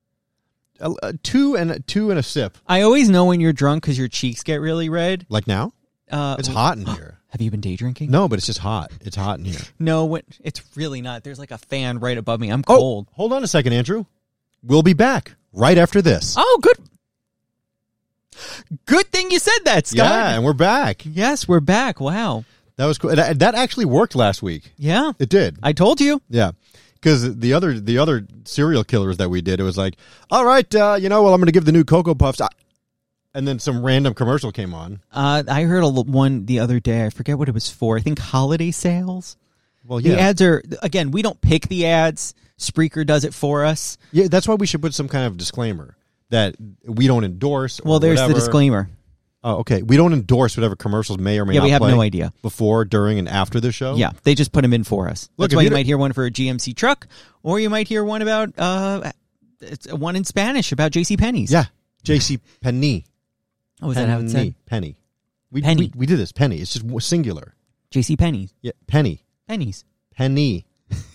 Two and a sip. I always know when you're drunk because your cheeks get really red. Like now? It's hot in here. Have you been day drinking? No, but it's just hot. It's hot in here. No, it's really not. There's like a fan right above me. I'm cold. Hold on a second, Andrew. We'll be back right after this. Oh, good. Good thing you said that, Scott. Yeah, and we're back. Yes, we're back. Wow. That was cool. That actually worked last week. Yeah. It did. I told you. Yeah. Because the other serial killers that we did, it was like, all right, I'm going to give the new Cocoa Puffs. And then some random commercial came on. I heard one the other day. I forget what it was for. I think holiday sales. Well, yeah. The ads are, again, we don't pick the ads. Spreaker does it for us. Yeah, that's why we should put some kind of disclaimer that we don't endorse. Or Well, there's whatever. the disclaimer. Oh, okay. We don't endorse whatever commercials may or may not we have play no idea. before, during, and after the show. Yeah, they just put them in for us. Look, That's if why you you don't- might hear one for a GMC truck, or you might hear one about it's one in Spanish about J.C. Penney's. Yeah. J.C. Penney. Oh, is that how it's said? Penny. Penny. We did this. Penny. It's just singular. J.C. Penney's. Yeah. Penny. Pennies. Penny.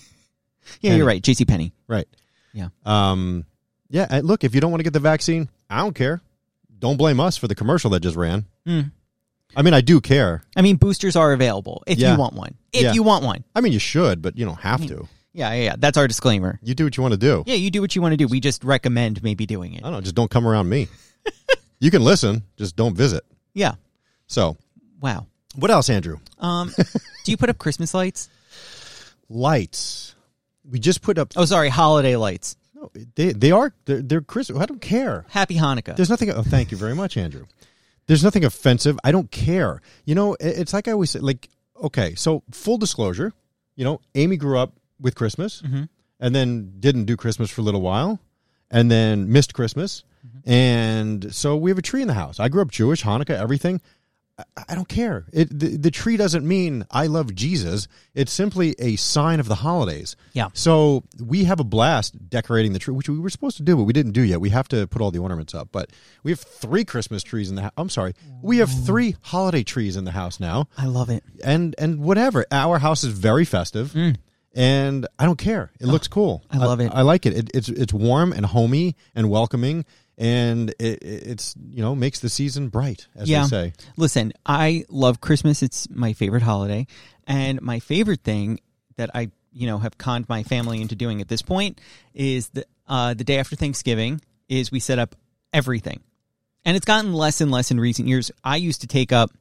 Yeah, Penny. you're right. J.C. Penney. Right. Yeah. Yeah. And look, if you don't want to get the vaccine, I don't care. Don't blame us for the commercial that just ran. Mm. I mean, I do care. I mean, boosters are available if Yeah. you want one. If Yeah. you want one. I mean, you should, but you don't have to. Yeah. That's our disclaimer. You do what you want to do. Yeah, you do what you want to do. We just recommend maybe doing it. I don't know. Just don't come around me. You can listen, just don't visit. Yeah. So, Wow. what else, Andrew? Do you put up Christmas lights? Lights. We just put up. Oh, sorry, holiday lights. No, they're Christmas. I don't care. Happy Hanukkah. There's nothing. Oh, thank you very much, Andrew. There's nothing offensive. I don't care. It's like I always say. Like, okay, so full disclosure. Amy grew up with Christmas, and then didn't do Christmas for a little while, and then missed Christmas, and so we have a tree in the house. I grew up Jewish, Hanukkah, everything. I don't care. The tree doesn't mean I love Jesus. It's simply a sign of the holidays. Yeah. So we have a blast decorating the tree, which we were supposed to do, but we didn't do yet. We have to put all the ornaments up. But we have 3 Christmas trees in the house. I'm sorry. We have 3 holiday trees in the house now. I love it. And whatever. Our house is very festive. And I don't care. It looks cool. I love it. I like it. It's warm and homey and welcoming. And it's makes the season bright, as they say. Listen, I love Christmas. It's my favorite holiday. And my favorite thing that I, have conned my family into doing at this point is the day after Thanksgiving is we set up everything. And it's gotten less and less in recent years. I used to take up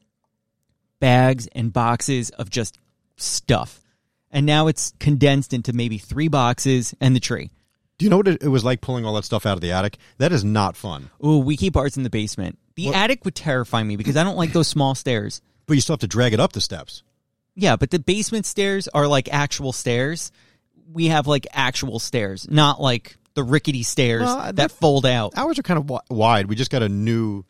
bags and boxes of just stuff. And now it's condensed into maybe 3 boxes and the tree. Do you know what it was like pulling all that stuff out of the attic? That is not fun. Ooh, we keep ours in the basement. The attic would terrify me because I don't like those small stairs. But you still have to drag it up the steps. Yeah, but the basement stairs are like actual stairs. We have like actual stairs, not like the rickety stairs that fold out. Ours are kind of wide. We just got a new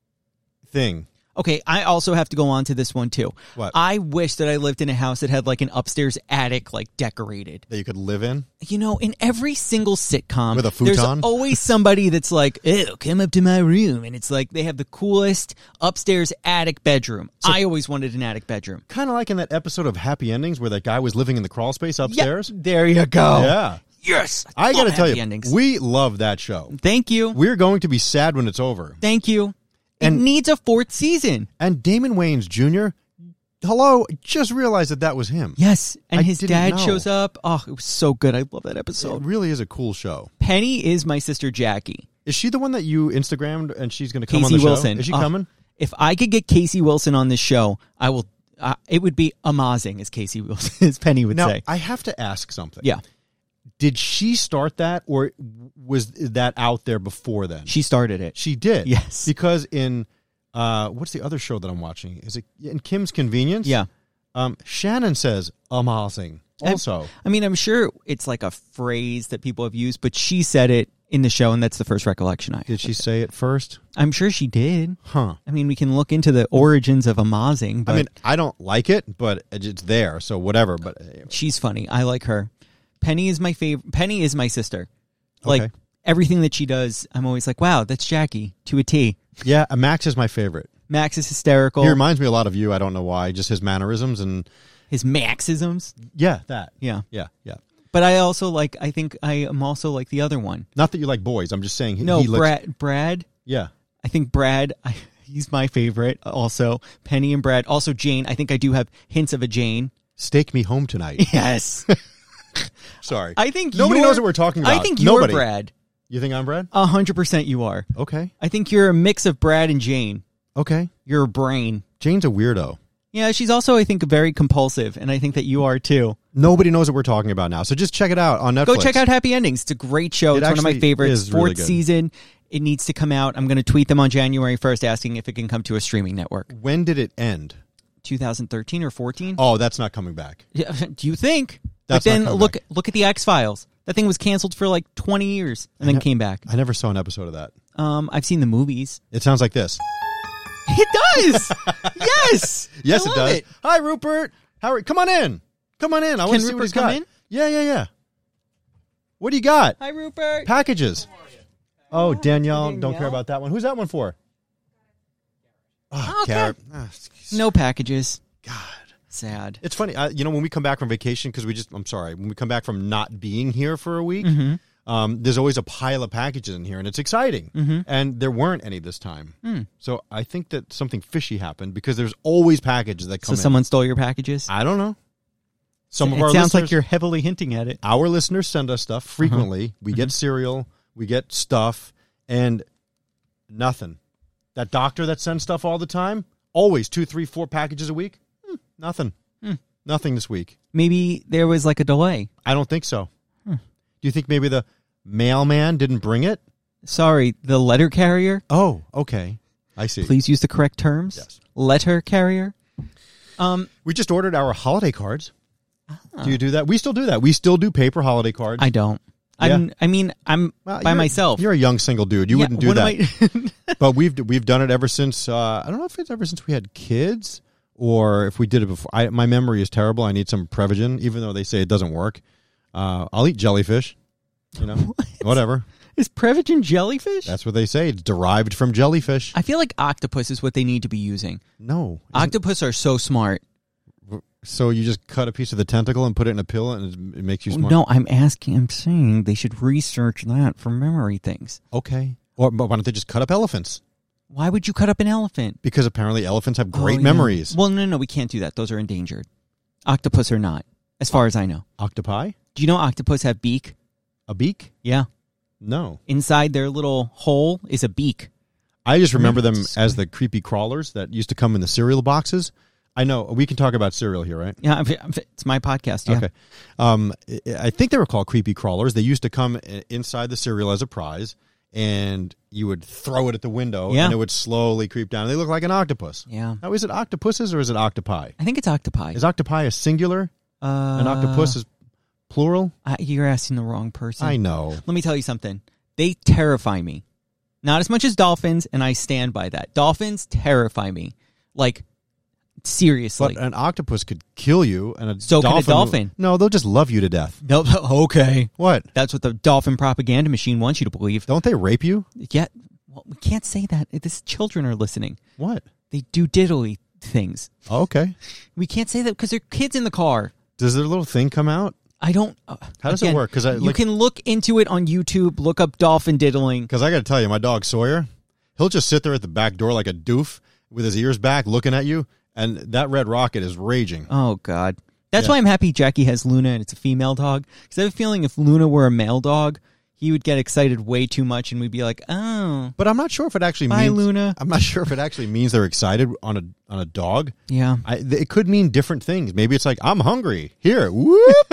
thing. Okay, I also have to go on to this one too. What? I wish that I lived in a house that had like an upstairs attic like decorated. That you could live in? In every single sitcom, With a futon? there's always somebody that's like, ew, come up to my room. And it's like they have the coolest upstairs attic bedroom. I always wanted an attic bedroom. Kind of like in that episode of Happy Endings where that guy was living in the crawl space upstairs. Yeah, there you go. Yeah. Yes. I got to tell you, endings. we love that show. Thank you. We're going to be sad when it's over. Thank you. And- it needs a 4th season. And Damon Wayans Jr., hello, just realized that was him. Yes. And I his didn't dad know. shows up. Oh, it was so good. I love that It episode. really is a cool show. Penny is my sister Jackie. Is she the one that you Instagrammed and she's going to come Casey on the Wilson. show? Is she Oh, coming? If I could get Casey Wilson on this show, I will. It would be amazing, as Casey Wilson, as Penny would Now, say. I have to ask something. Yeah. Did she start that, or was that out there before then? She started it. She did. Yes. Because in, what's the other show that I'm watching? Is it in Kim's Convenience? Yeah. Shannon says amazing also. I mean, I'm sure it's like a phrase that people have used, but she said it in the show, and that's the first recollection I have. Did she say it first? I'm sure she did. Huh. I mean, we can look into the origins of amazing, but I mean, I don't like it, but it's there, so whatever. But she's funny. I like her. Penny is my favorite. Penny is my sister. Like, Okay. everything that she does, I'm always like, wow, that's Jackie to a T. yeah, Max is my favorite. Max is hysterical. He reminds me a lot of you. I don't know why. Just his mannerisms and His Maxisms. yeah, that. Yeah. Yeah, yeah. But I also like, I think I am also like the other one. Not that you like boys. I'm just saying. No, he looks, Brad. Yeah. I think Brad, he's my favorite also. Penny and Brad. Also Jane. I think I do have hints of a Jane. Stake me home tonight. Yes. Sorry. I think nobody you're- knows what we're talking about. I think you're Nobody. Brad. You think I'm Brad? 100% you are. Okay. I think you're a mix of Brad and Jane. Okay. You're a brain. Jane's a weirdo. Yeah, she's also, I think, very compulsive, and I think that you are too. Nobody knows what we're talking about now. So just check it out on Netflix. Go check out Happy Endings. It's a great show. It's one of my actually favorites. is really Fourth good. season. It needs to come out. I'm going to tweet them on January 1st asking if it can come to a streaming network. When did it end? 2013 or 14? Oh, that's not coming back. Yeah, do you think? That's but then not coming look at the X-Files. That thing was canceled for like 20 years and then came back. I never saw an episode of that. I've seen the movies. It sounds like this. It does. Yes. Yes, I it love does. Hi, Rupert. Come on in. Come on in. I want to see Rupert what he's come got. in? Yeah. What do you got? Hi, Rupert. Packages. Oh, Danielle, don't care about that one. Who's that one for? Oh, Okay. Garrett. No packages. God. Sad. It's funny, when we come back from vacation, because when we come back from not being here for a week, there's always a pile of packages in here, and it's exciting. And there weren't any this time. So I think that something fishy happened, because there's always packages that come in. So someone stole your packages? I don't know. Some of It our sounds like listeners, you're heavily hinting at it. our listeners send us stuff frequently. We get cereal, we get stuff, and nothing. That doctor that sends stuff all the time, always 2, 3, 4 packages a week. Nothing. Nothing this week. Maybe there was like a delay. I don't think so. Do you think maybe the mailman didn't bring it? Sorry, the letter carrier? Oh, okay. I see. Please use the correct terms. Yes. Letter carrier? We just ordered our holiday cards. Do you do that? We still do that. We still do paper holiday cards. I don't. Yeah. I'm Well, by myself. You're a young single dude. You wouldn't do what that. am I- But we've done it ever since. I don't know if it's ever since we had kids or if we did it before. My memory is terrible. I need some Prevagen, even though they say it doesn't work. I'll eat jellyfish. Whatever. Is Prevagen jellyfish? That's what they say. It's derived from jellyfish. I feel like octopus is what they need to be using. No. Octopus are so smart. So you just cut a piece of the tentacle and put it in a pill, and it makes you smart. No, I'm saying they should research that for memory things. Okay. Or but why don't they just cut up elephants? Why would you cut up an elephant? Because apparently elephants have great Oh, yeah. memories. Well, no, we can't do that. Those are endangered. Octopus are not, as far as I know. Octopi? Do you know octopus have beak? A beak? Yeah. No. Inside their little hole is a beak. I just remember them That's as the creepy crawlers that used to come in the cereal boxes. I know. We can talk about cereal here, right? Yeah, it's my podcast. Yeah. Okay. I think they were called creepy crawlers. They used to come inside the cereal as a prize, and you would throw it at the window, Yeah. and it would slowly creep down. They look like an octopus. Yeah. Now, is it octopuses or is it octopi? I think it's octopi. Is octopi a singular? An octopus is plural? You're asking the wrong person. I know. Let me tell you something. They terrify me. Not as much as dolphins, and I stand by that. Dolphins terrify me. Like, seriously. But an octopus could kill you, and a So could a dolphin. dolphin. No, they'll just love you to death. No, okay. What? That's what the dolphin propaganda machine wants you to believe. Don't they rape you? Yet, well, we can't say that. This children are listening. What? They do diddly things. Oh, okay. We can't say that because there are kids in the car. Does their little thing come out? I don't. How does it work? 'Cause you can look into it on YouTube. Look up dolphin diddling. Because I got to tell you, my dog Sawyer, he'll just sit there at the back door like a doof with his ears back looking at you, and that red rocket is raging. Oh, God. That's Yeah. why I'm happy Jackie has Luna and it's a female dog. Because I have a feeling if Luna were a male dog, he would get excited way too much and we'd be like, oh, But I'm not sure if it actually bye, means Luna. I'm not sure if it actually means they're excited on a dog. Yeah. It could mean different things. Maybe it's like, I'm hungry. Here, whoop.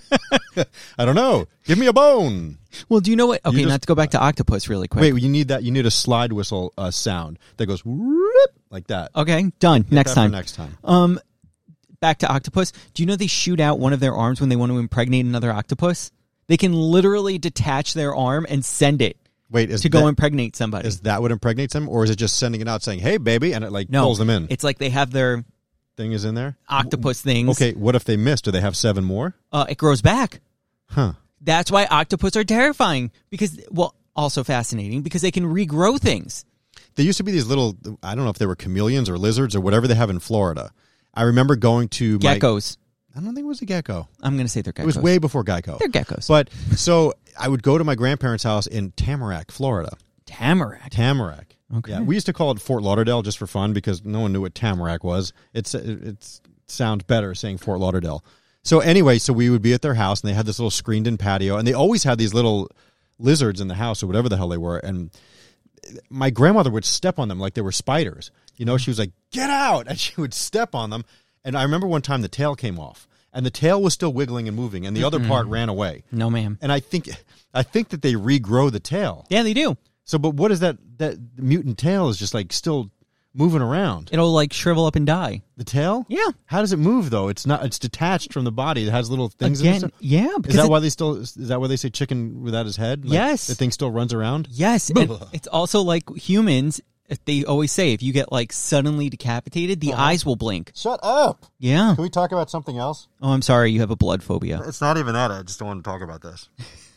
I don't know. Give me a bone. Well, do you know what? Okay, just- not to go back to octopus really quick. Wait, you need that. You need a slide whistle sound that goes whoop, like that. Okay, done. Get Next that for time. Next time. Back to octopus. Do you know they shoot out one of their arms when they want to impregnate another octopus? They can literally detach their arm and send it Wait, to go impregnate somebody. Is that what impregnates them, or is it just sending it out saying, "Hey, baby," and it like No, pulls them in? It's like they have their Thing is in there. octopus things. Okay, what if they miss? Do they have 7 more? It grows back. Huh. That's why octopus are terrifying because, well, also fascinating because they can regrow things. There used to be these little, I don't know if they were chameleons or lizards or whatever they have in Florida. I remember going to Geckos. I don't think it was a gecko. I'm going to say they're geckos. It was way before Geico. They're geckos. But so I would go to my grandparents' house in Tamarack, Florida. Tamarack. Tamarack. Okay. Yeah, we used to call it Fort Lauderdale just for fun because no one knew what Tamarack was. It sounds better saying Fort Lauderdale. So anyway, so we would be at their house and they had this little screened-in patio and they always had these little lizards in the house or whatever the hell they were. And my grandmother would step on them like they were spiders. You know, she was like, "Get out!" And she would step on them. And I remember one time the tail came off. and the tail was still wiggling and moving, and the other part ran away. No, ma'am. And I think that they regrow the tail. Yeah, they do. So, but what is that? That mutant tail is just like still moving around. It'll like shrivel up and die. The tail? Yeah. How does it move though? It's not. It's detached from the body. It has little things in it. Again, yeah. Is that why they still? Is that why they say chicken without his head? Like, Yes. the thing still runs around. Yes, and it's also like humans. They always say if you get like suddenly decapitated, the eyes will blink. Shut up. Yeah. Can we talk about something else? Oh, I'm sorry. You have a blood phobia. It's not even that. I just don't want to talk about this.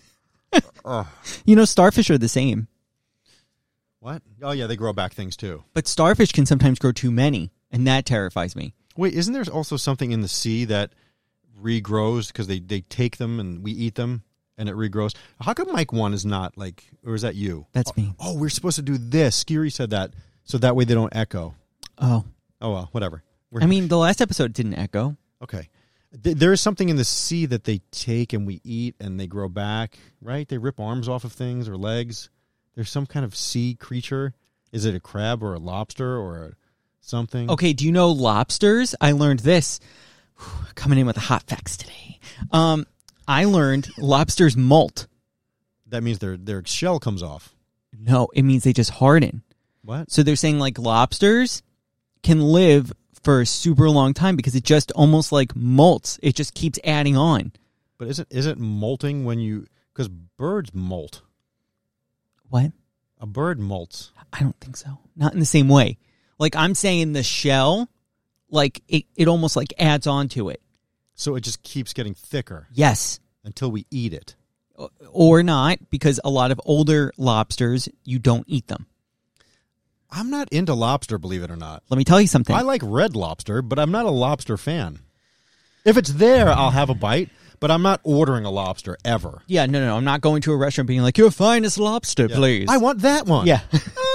You know, starfish are the same, What? Oh yeah, they grow back things too. but starfish can sometimes grow too many, and that terrifies me. Wait, isn't there also something in the sea that regrows because they take them and we eat them and it regrows? How come Mike 1 is not like, or is that you? That's me. Oh, we're supposed to do this. Skiri said that, so that way they don't echo. Oh, Oh well, whatever. I mean, the last episode didn't echo. Okay. There is something in the sea that they take and we eat and they grow back, right? They rip arms off of things or legs. There's some kind of sea creature. Is it a crab or a lobster or something? Okay, do you know lobsters? I learned this. Coming in with the hot facts today. I learned lobsters molt. That means their shell comes off. No, it means they just harden. What? So they're saying like lobsters can live for a super long time because it just almost like molts. It just keeps adding on. But is it molting when you, because birds molt. What? A bird molts. I don't think so. Not in the same way. Like I'm saying the shell, like it almost like adds on to it. So it just keeps getting thicker Yes. until we eat it. Or not, because a lot of older lobsters, you don't eat them. I'm not into lobster, believe it or not. Let me tell you something. I like red lobster, but I'm not a lobster fan. If it's there, I'll have a bite, but I'm not ordering a lobster ever. Yeah, no. I'm not going to a restaurant being like, your finest lobster, Yeah. please. I want that one. Yeah.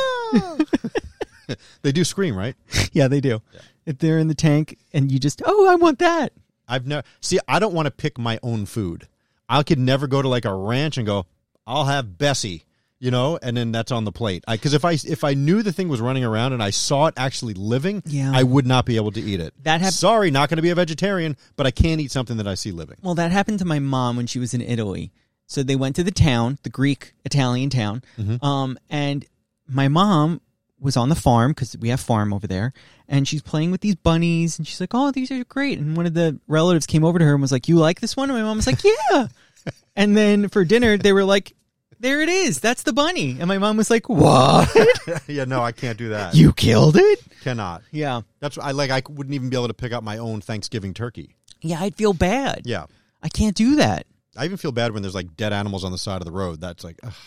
They do scream, right? Yeah, they do. If they're in the tank and you just, I want that. I've never see. I don't want to pick my own food. I could never go to like a ranch and go, I'll have Bessie, and then that's on the plate. Because if I knew the thing was running around and I saw it actually living, Yeah. I would not be able to eat it. Sorry, not going to be a vegetarian, but I can't eat something that I see living. Well, that happened to my mom when she was in Italy. So they went to the town, the Greek Italian town, and my mom was on the farm because we have farm over there, and she's playing with these bunnies, and she's like, "Oh, these are great!" And one of the relatives came over to her and was like, "You like this one?" And my mom was like, "Yeah." And then for dinner, they were like, "There it is, that's the bunny." And my mom was like, "What? Yeah, no, I can't do that. You killed it?" Cannot. Yeah, That's what I wouldn't even be able to pick up my own Thanksgiving turkey. yeah, I'd feel bad. Yeah. I can't do that. I even feel bad when there's like dead animals on the side of the road. That's like, ugh.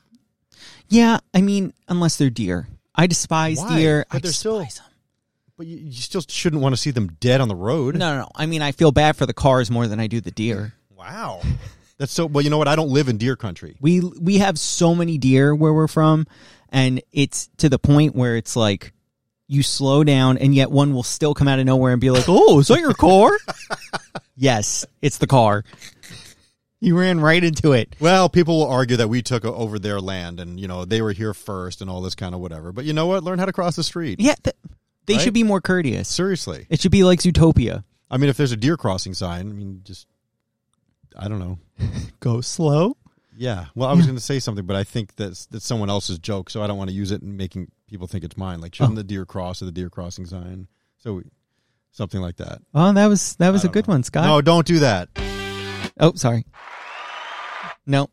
Yeah, I mean, unless they're deer. I despise Why? deer. But I they're still- despise them. But you still shouldn't want to see them dead on the road. No. I mean, I feel bad for the cars more than I do the deer. Wow. That's so. Well, you know what? I don't live in deer country. We have so many deer where we're from, and it's to the point where it's like you slow down, and yet one will still come out of nowhere and be like, "Oh, is that your car?" Yes, it's the car. You ran right into it. Well, people will argue that we took over their land and, they were here first and all this kind of whatever. But you know what? Learn how to cross the street. Yeah, they Right? should be more courteous. Seriously. It should be like Zootopia. I mean, if there's a deer crossing sign, I don't know. Go slow. Yeah. Well, I was going to say something, but I think that's someone else's joke, so I don't want to use it and making people think it's mine. Like, shouldn't the deer cross at the deer crossing sign? So something like that. Oh, that was a don't good know. one, Scott. No, don't do that. Oh, sorry. No.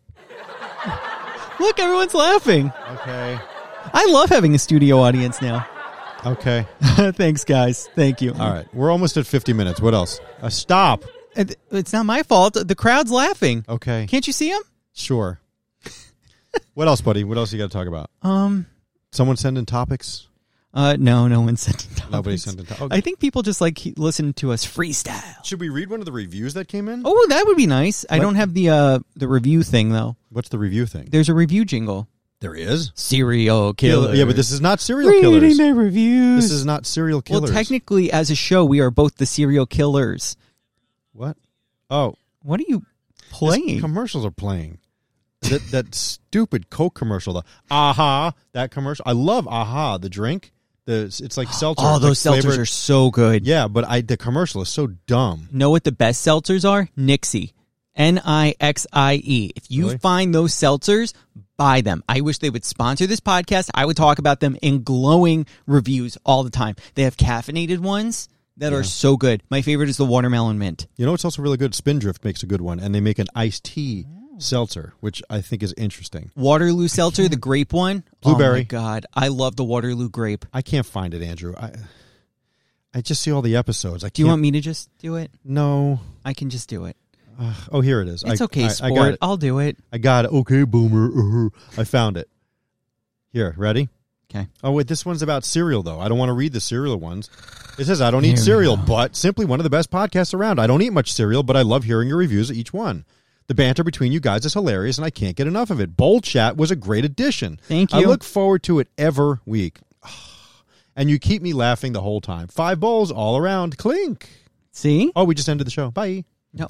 Look, everyone's laughing. Okay. I love having a studio audience now. Okay. Thanks, guys. Thank you. All right. We're almost at 50 minutes. What else? Stop. It's not my fault. The crowd's laughing. Okay. Can't you see them? Sure. What else, buddy? What else you got to talk about? Someone send in topics? No one sent in topics. Nobody sent in topics. I think people just like listen to us freestyle. Should we read one of the reviews that came in? Oh, that would be nice. I don't have the review thing though. What's the review thing? There's a review jingle. There is? Serial killer. Yeah, but this is not serial reading killers. their reviews. This is not serial killers. Well, technically, as a show, we are both the serial killers. What? Oh. What are you playing? Commercials are playing. That stupid Coke commercial. The Aha, that commercial. I love Aha, the drink. It's like seltzer. Oh, It's those like seltzers flavored. are so good. Yeah, but the commercial is so dumb. Know what the best seltzers are? Nixie. Nixie. If you Really? find those seltzers, buy them. I wish they would sponsor this podcast. I would talk about them in glowing reviews all the time. They have caffeinated ones that are so good. My favorite is the watermelon mint. You know, it's also really good. Spindrift makes a good one, and they make an iced tea seltzer, which I think is interesting. Waterloo seltzer, the grape one. Blueberry. Oh my God. I love the Waterloo grape. I can't find it, Andrew. I just see all the episodes. Do you want me to just do it? No. I can just do it. Oh, here it is. It's okay, I sport. got it. I'll do it. I got it. Okay, boomer. I found it. Here, ready? Okay. Oh, wait, this one's about cereal, though. I don't want to read the cereal ones. It says, I don't eat Here we cereal, go. but simply one of the best podcasts around. I don't eat much cereal, but I love hearing your reviews of each one. The banter between you guys is hilarious, and I can't get enough of it. Bowl Chat was a great addition. Thank I you. look forward to it every week. And you keep me laughing the whole time. 5 bowls all around. Clink. See? Oh, we just ended the show. Bye. No.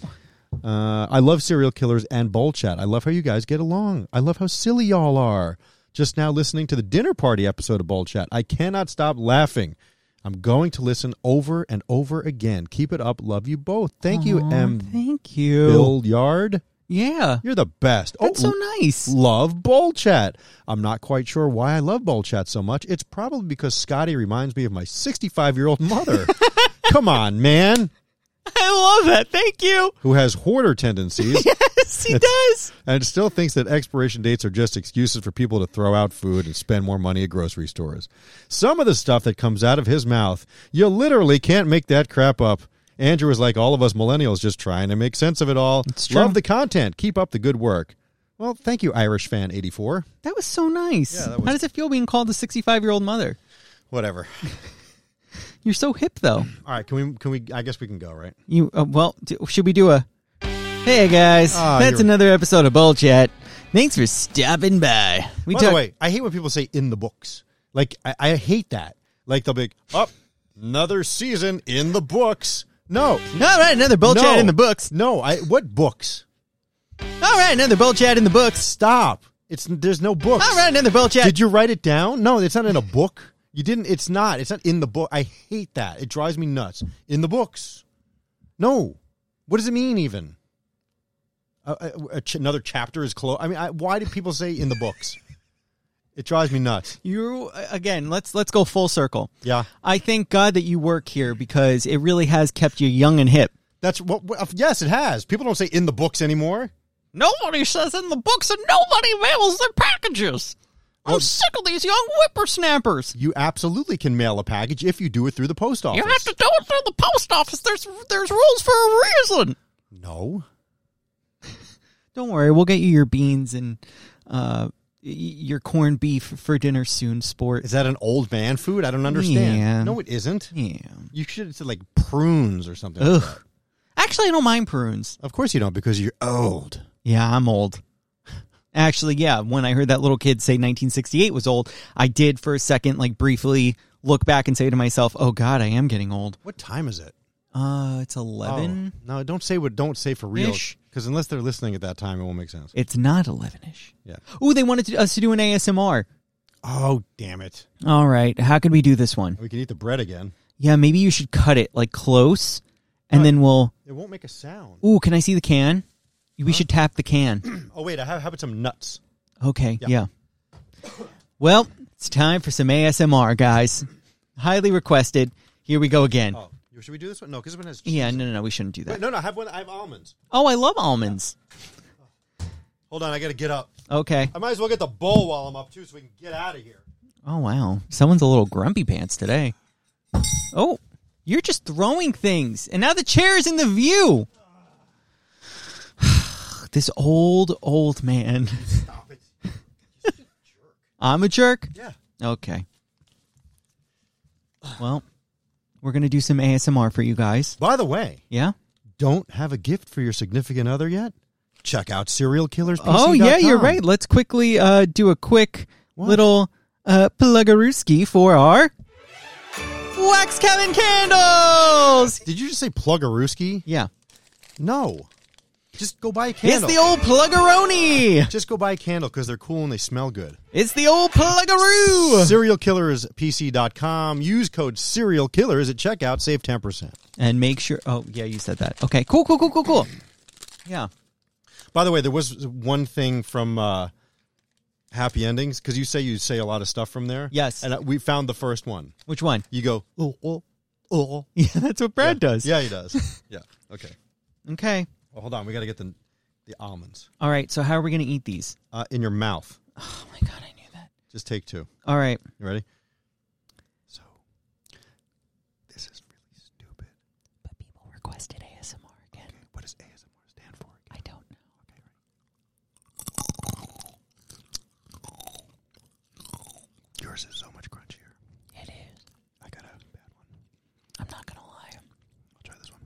I love Serial Killers and Bowl Chat. I love how you guys get along. I love how silly y'all are. Just now listening to the dinner party episode of Bowl Chat. I cannot stop laughing. I'm going to listen over and over again. Keep it up. Love you both. Thank you, M. Thank you. Bill Yard. Yeah. You're the best. That's so nice. Love Bowl Chat. I'm not quite sure why I love Bowl Chat so much. It's probably because Scotty reminds me of my 65-year-old mother. Come on, man. I love that. Thank you. Who has hoarder tendencies. Yes, he does. And still thinks that expiration dates are just excuses for people to throw out food and spend more money at grocery stores. Some of the stuff that comes out of his mouth, you literally can't make that crap up. Andrew is like all of us millennials, just trying to make sense of it all. It's true. Love the content. Keep up the good work. Well, thank you, Irish Fan 84. That was so nice. Yeah, that was- How does it feel being called a 65-year-old mother? Whatever. You're so hip, though. All right, can we? I guess we can go, right? You should we do a? Hey guys, that's you're- another episode of Bowl Chat. Thanks for stopping by. By the way, I hate when people say "in the books." Like I hate that. Like they'll be like, another season in the books. No, all right, another Bowl Chat in the books. No, what books? All right, another Bowl Chat in the books. Stop. There's no books. All right, another Bowl Chat. Did you write it down? No, it's not in a book. You didn't. It's not in the book. I hate that. It drives me nuts. In the books. No. What does it mean even? Another chapter is closed. I mean, why do people say in the books? It drives me nuts. You again. Let's go full circle. Yeah. I thank God that you work here because it really has kept you young and hip. That's what. Yes, it has. People don't say in the books anymore. Nobody says in the books and nobody mails their packages. I'm sick of these young whippersnappers. You absolutely can mail a package if you do it through the post office. You have to do it through the post office. There's rules for a reason. No. Don't worry, we'll get you your beans and your corned beef for dinner soon, sport. Is that an old man food? I don't understand. Yeah. No, it isn't. Yeah. You should have said like prunes or something like Ugh. that. Actually, I don't mind prunes. Of course you don't, because you're old. Yeah, I'm old. Actually, yeah, when I heard that little kid say 1968 was old, I did for a second, like briefly look back and say to myself, "Oh God, I am getting old." What time is it? It's 11. Oh. No, don't say for real. Ish. Because unless they're listening at that time, it won't make sense. It's not 11ish. Yeah. Ooh, they wanted us to do an ASMR. Oh, damn it. All right, how could we do this one? We can eat the bread again. Yeah, maybe you should cut it like close, and then we'll. It won't make a sound. Ooh, can I see the can? We should tap the can. Oh, wait. How about some nuts? Okay, Yeah. Well, it's time for some ASMR, guys. Highly requested. Here we go again. Oh, should we do this one? No, because this one has cheese. Yeah, no, we shouldn't do that. Wait, no, I have one. I have almonds. Oh, I love almonds. Hold on. I got to get up. Okay. I might as well get the bowl while I'm up, too, so we can get out of here. Oh, wow. Someone's a little grumpy pants today. Oh, you're just throwing things. And now the chair's in the view. This old man. Stop it. You're such a jerk. I'm a jerk? Yeah. Okay. Well, we're going to do some ASMR for you guys. By the way, Yeah? don't have a gift for your significant other yet? Check out serialkillerspc.com. Oh, yeah, you're right. Let's quickly do a quick little pluggarooski for our Wax Cabin Candles. Did you just say pluggarooski? Yeah. No. Just go buy a It's candle. the old Pluggeroni. Just go buy a candle because they're cool and they smell good. It's the old Pluggeroo. SerialKillersPC.com. Use code SerialKillers at checkout. Save 10%. And make sure. Oh, yeah, you said that. Okay, cool. Yeah. By the way, there was one thing from Happy Endings, because you say a lot of stuff from there. Yes. And we found the first one. Which one? You go, oh. Yeah, that's what Brad does. Yeah, he does. Yeah. Okay. Okay. Well, hold on. We got to get the almonds. All right, so how are we going to eat these? In your mouth. Oh, my God, I knew that. Just take 2. All right. You ready? So, this is really stupid. But people requested ASMR again. Okay, what does ASMR stand for? I don't know. Okay, ready? Yours is so much crunchier. It is. I got a bad one. I'm not going to lie. I'll try this one.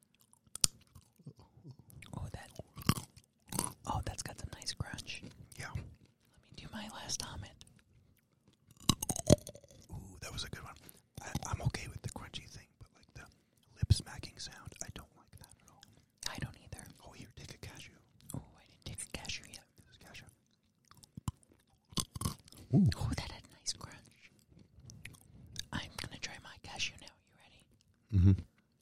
Oh, that's got some nice crunch. Yeah. Let me do my last almond. Ooh, that was a good one. I'm okay with the crunchy thing, but like the lip smacking sound, I don't like that at all. I don't either. Oh, here, take a cashew. Oh, I didn't take a cashew yet. This is cashew. Oh, that had a nice crunch. I'm going to try my cashew now. You ready? Mm-hmm.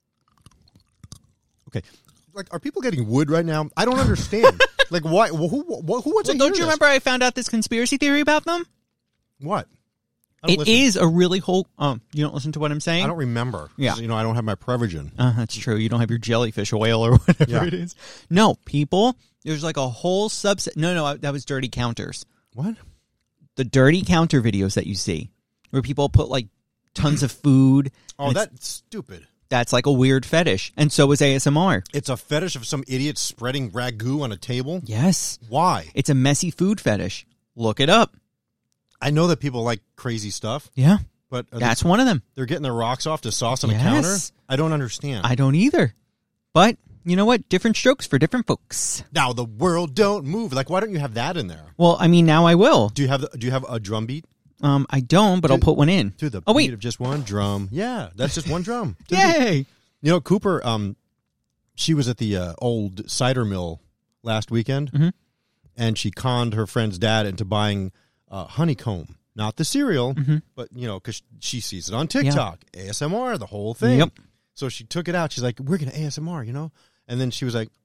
Okay. Like, are people getting wood right now? I don't understand. Like, why? Who wants to hear Don't you this? remember I found out this conspiracy theory about them? What? I don't It listen. is a really whole... you don't listen to what I'm saying? I don't remember. Yeah. 'Cause, I don't have my Prevagen. That's true. You don't have your jellyfish oil or whatever Yeah. it is. No, people, there's like a whole subset. No, that was Dirty Counters. What? The Dirty Counter videos that you see where people put like tons of food. Oh, and that's stupid. that's like a weird fetish. And so is ASMR. It's a fetish of some idiot spreading ragu on a table? Yes. Why? It's a messy food fetish. Look it up. I know that people like crazy stuff, Yeah. but That's one of them. they're getting their rocks off to sauce on a Yes. counter? I don't understand. I don't either. But you know what? Different strokes for different folks. Now the world don't move. Like, why don't you have that in there? Well, I mean, now I will. Do you have a drum beat? I don't, but I'll put one in. To the Oh, wait. beat of just one drum. Yeah, that's just one drum. To the beat. Yay! You know, Cooper, she was at the old cider mill last weekend, Mhm. and she conned her friend's dad into buying honeycomb. Not the cereal, but, because she sees it on TikTok. ASMR, the whole thing. Yep. So she took it out. She's like, we're going to ASMR, And then she was like,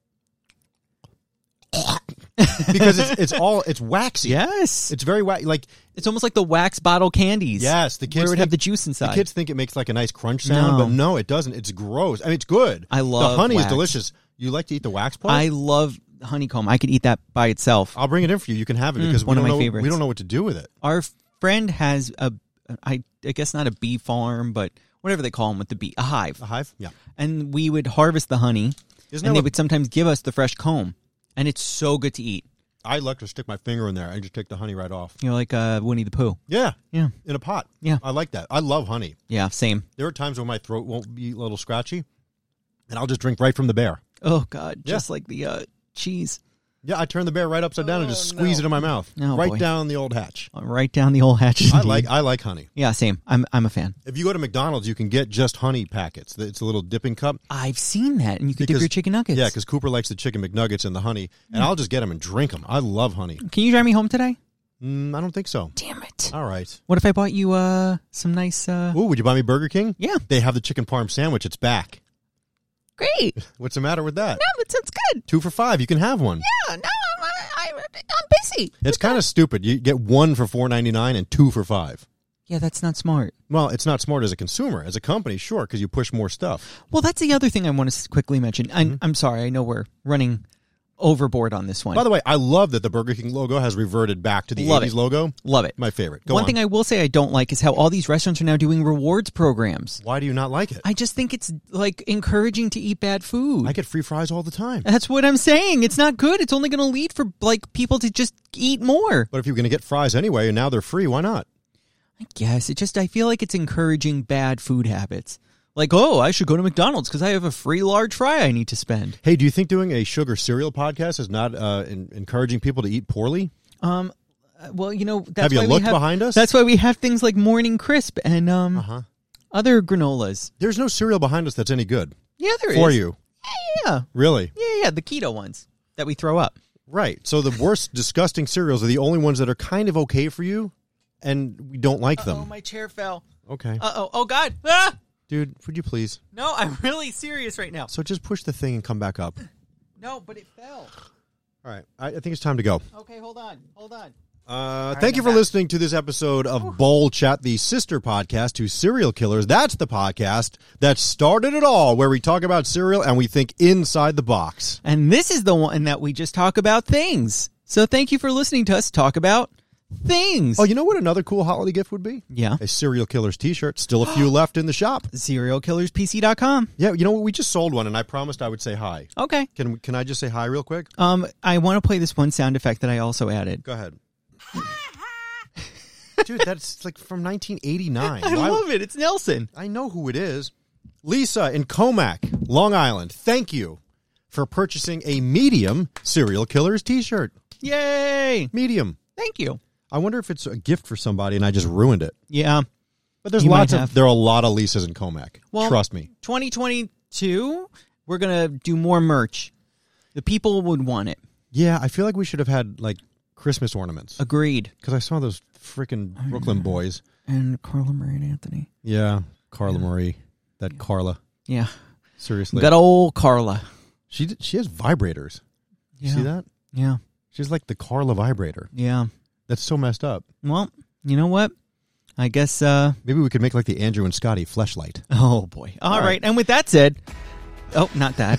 because it's waxy. Yes. It's very waxy. Like, It's almost like the wax bottle candies. yes, the Where kids it would have think- the juice inside. The kids think it makes like a nice crunch sound, No. but no, it doesn't. It's gross. I mean, it's good. I love the honey wax. is delicious. You like to eat the wax part? I love honeycomb. I could eat that by itself. I'll bring it in for you. You can have it because one of my we favorites. don't know what to do with it. Our friend has I guess not a bee farm, but whatever they call them with the bee, a hive. A hive? Yeah. And we would harvest the honey, Isn't and that they what- would sometimes give us the fresh comb. And it's so good to eat. I like to stick my finger in there and just take the honey right off. Like Winnie the Pooh. Yeah. Yeah. In a pot. Yeah. I like that. I love honey. Yeah, same. There are times when my throat won't be a little scratchy, and I'll just drink right from the bear. Oh, God. Yeah. Just like the cheese. Yeah, I turn the bear right upside down and just squeeze it in my mouth. Oh, right boy. down the old hatch. Right down the old hatches. I indeed. like honey. Yeah, same. I'm a fan. If you go to McDonald's, you can get just honey packets. It's a little dipping cup. I've seen that, and you can dip Because- your chicken nuggets. Yeah, because Cooper likes the chicken McNuggets and the honey, and I'll just get them and drink them. I love honey. Can you drive me home today? I don't think so. Damn it. All right. What if I bought you some nice... Ooh, would you buy me Burger King? Yeah. They have the chicken parm sandwich. It's back. Great. What's the matter with that? No, that sounds good. 2 for $5. You can have one. Yeah, no, I'm busy. It's kind of stupid. You get 1 for $4.99 and 2 for $5. Yeah, that's not smart. Well, it's not smart as a consumer. As a company, sure, because you push more stuff. Well, that's the other thing I want to quickly mention. I'm sorry, I know we're running overboard on this one. By the way, I love that the Burger King logo has reverted back to the Love 80s it. logo. Love it. My favorite. Go One on. thing I will say I don't like is how all these restaurants are now doing rewards programs. Why do you not like it? I just think it's like encouraging to eat bad food. I get free fries all the time. That's what I'm saying. It's not good. It's only going to lead for like people to just eat more. But if you're going to get fries anyway and now they're free, why not? I guess I feel like it's encouraging bad food habits. Like, oh, I should go to McDonald's because I have a free large fry I need to spend. Hey, do you think doing a sugar cereal podcast is not encouraging people to eat poorly? Well, that's Have you why looked we have, behind us? That's why we have things like Morning Crisp and other granolas. There's no cereal behind us that's any good Yeah, there is. for you. Yeah. Really? Yeah, the keto ones. that we throw up. Right. So the worst disgusting cereals are the only ones that are kind of okay for you, and we don't like them. Oh, my chair fell. Okay. Uh-oh. Oh, God. Ah! Dude, would you please? No, I'm really serious right now. So just push the thing and come back up. No, but it fell. All right. I think it's time to go. Okay, hold on. Thank you for listening to this episode of Bowl Chat, the sister podcast to Serial Killers. That's the podcast that started it all, where we talk about cereal and we think inside the box. And this is the one that we just talk about things. So thank you for listening to us talk about things. Oh, you know what another cool holiday gift would be? Yeah. A Serial Killers t-shirt. Still a few left in the shop. SerialKillersPC.com. Yeah, you know what? We just sold one, and I promised I would say hi. Okay. Can I just say hi real quick? I want to play this one sound effect that I also added. Go ahead. Dude, that's like from 1989. I love it. It's Nelson. I know who it is. Lisa in Comac, Long Island. Thank you for purchasing a medium Serial Killers t-shirt. Yay. Medium. Thank you. I wonder if it's a gift for somebody and I just ruined it. Yeah. But there's You lots might of have. there are a lot of Lisas in Comac. Well, Trust me. 2022, we're going to do more merch. The people would want it. Yeah, I feel like we should have had like Christmas ornaments. Agreed. Because I saw those freaking Brooklyn boys. And Carla Marie and Anthony. Yeah, Carla Marie. That Carla. Yeah. Seriously. Good old Carla. She has vibrators. You see that? Yeah. She's like the Carla vibrator. Yeah. That's so messed up. Well, you know what? I guess, Maybe we could make like the Andrew and Scotty fleshlight. oh boy. All right. right. And with that said, oh, not that.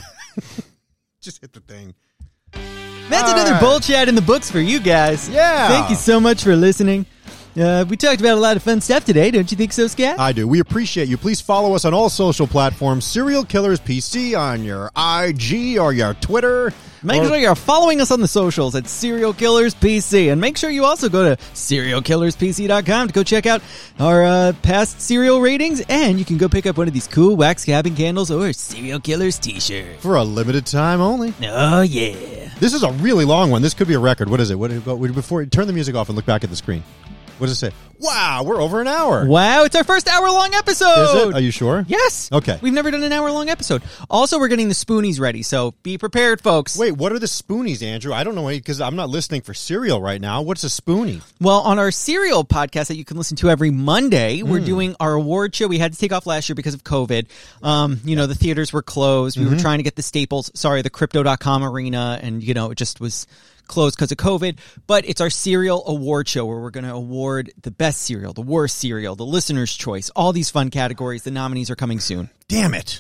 Just hit the thing. That's All another right. Bowl Chat in the books for you guys. Yeah. Thank you so much for listening. We talked about a lot of fun stuff today. Don't you think so, Scat? I do. We appreciate you. Please follow us on all social platforms. Serial Killers PC on your IG or your Twitter. Make sure you're following us on the socials at Serial Killers PC. And make sure you also go to SerialKillersPC.com to go check out our past serial ratings. And you can go pick up one of these cool wax cabin candles or Serial Killers t-shirt. For a limited time only. Oh, yeah. This is a really long one. This could be a record. What is it? Before turn the music off and look back at the screen. What does it say? Wow, we're over an hour. Wow, it's our first hour-long episode. Is it? Are you sure? Yes. Okay. We've never done an hour-long episode. Also, we're getting the spoonies ready, so be prepared, folks. Wait, what are the spoonies, Andrew? I don't know because I'm not listening for cereal right now. What's a spoonie? Well, on our serial podcast that you can listen to every Monday, we're doing our award show. We had to take off last year because of COVID. The theaters were closed. We were trying to get the Crypto.com arena, and, it just was closed because of COVID. But it's our serial award show where we're going to award the best cereal, the worst cereal, the listener's choice, all these fun categories. The nominees are coming soon. Damn it.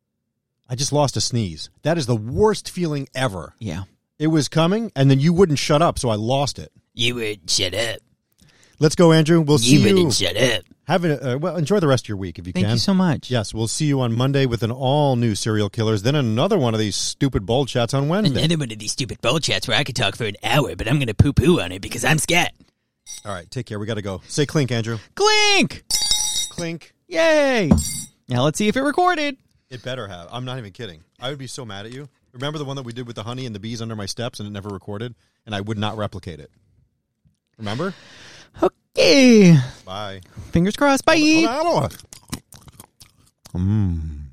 I just lost a sneeze. That is the worst feeling ever. Yeah. It was coming, and then you wouldn't shut up, so I lost it. You would shut up. Let's go, Andrew. We'll see you. wouldn't shut up. Enjoy the rest of your week if you can. Thank you so much. Yes, we'll see you on Monday with an all-new Serial Killers, then another one of these stupid Bowl Chats on Wednesday. Another one of these stupid Bowl Chats where I could talk for an hour, but I'm going to poo-poo on it because I'm scat. All right, take care. We got to go. Say clink, Andrew. Clink! Clink. Yay! Now let's see if it recorded. It better have. I'm not even kidding. I would be so mad at you. Remember the one that we did with the honey and the bees under my steps and it never recorded? And I would not replicate it. Remember? Okay. Bye. Fingers crossed. Bye. Hold on.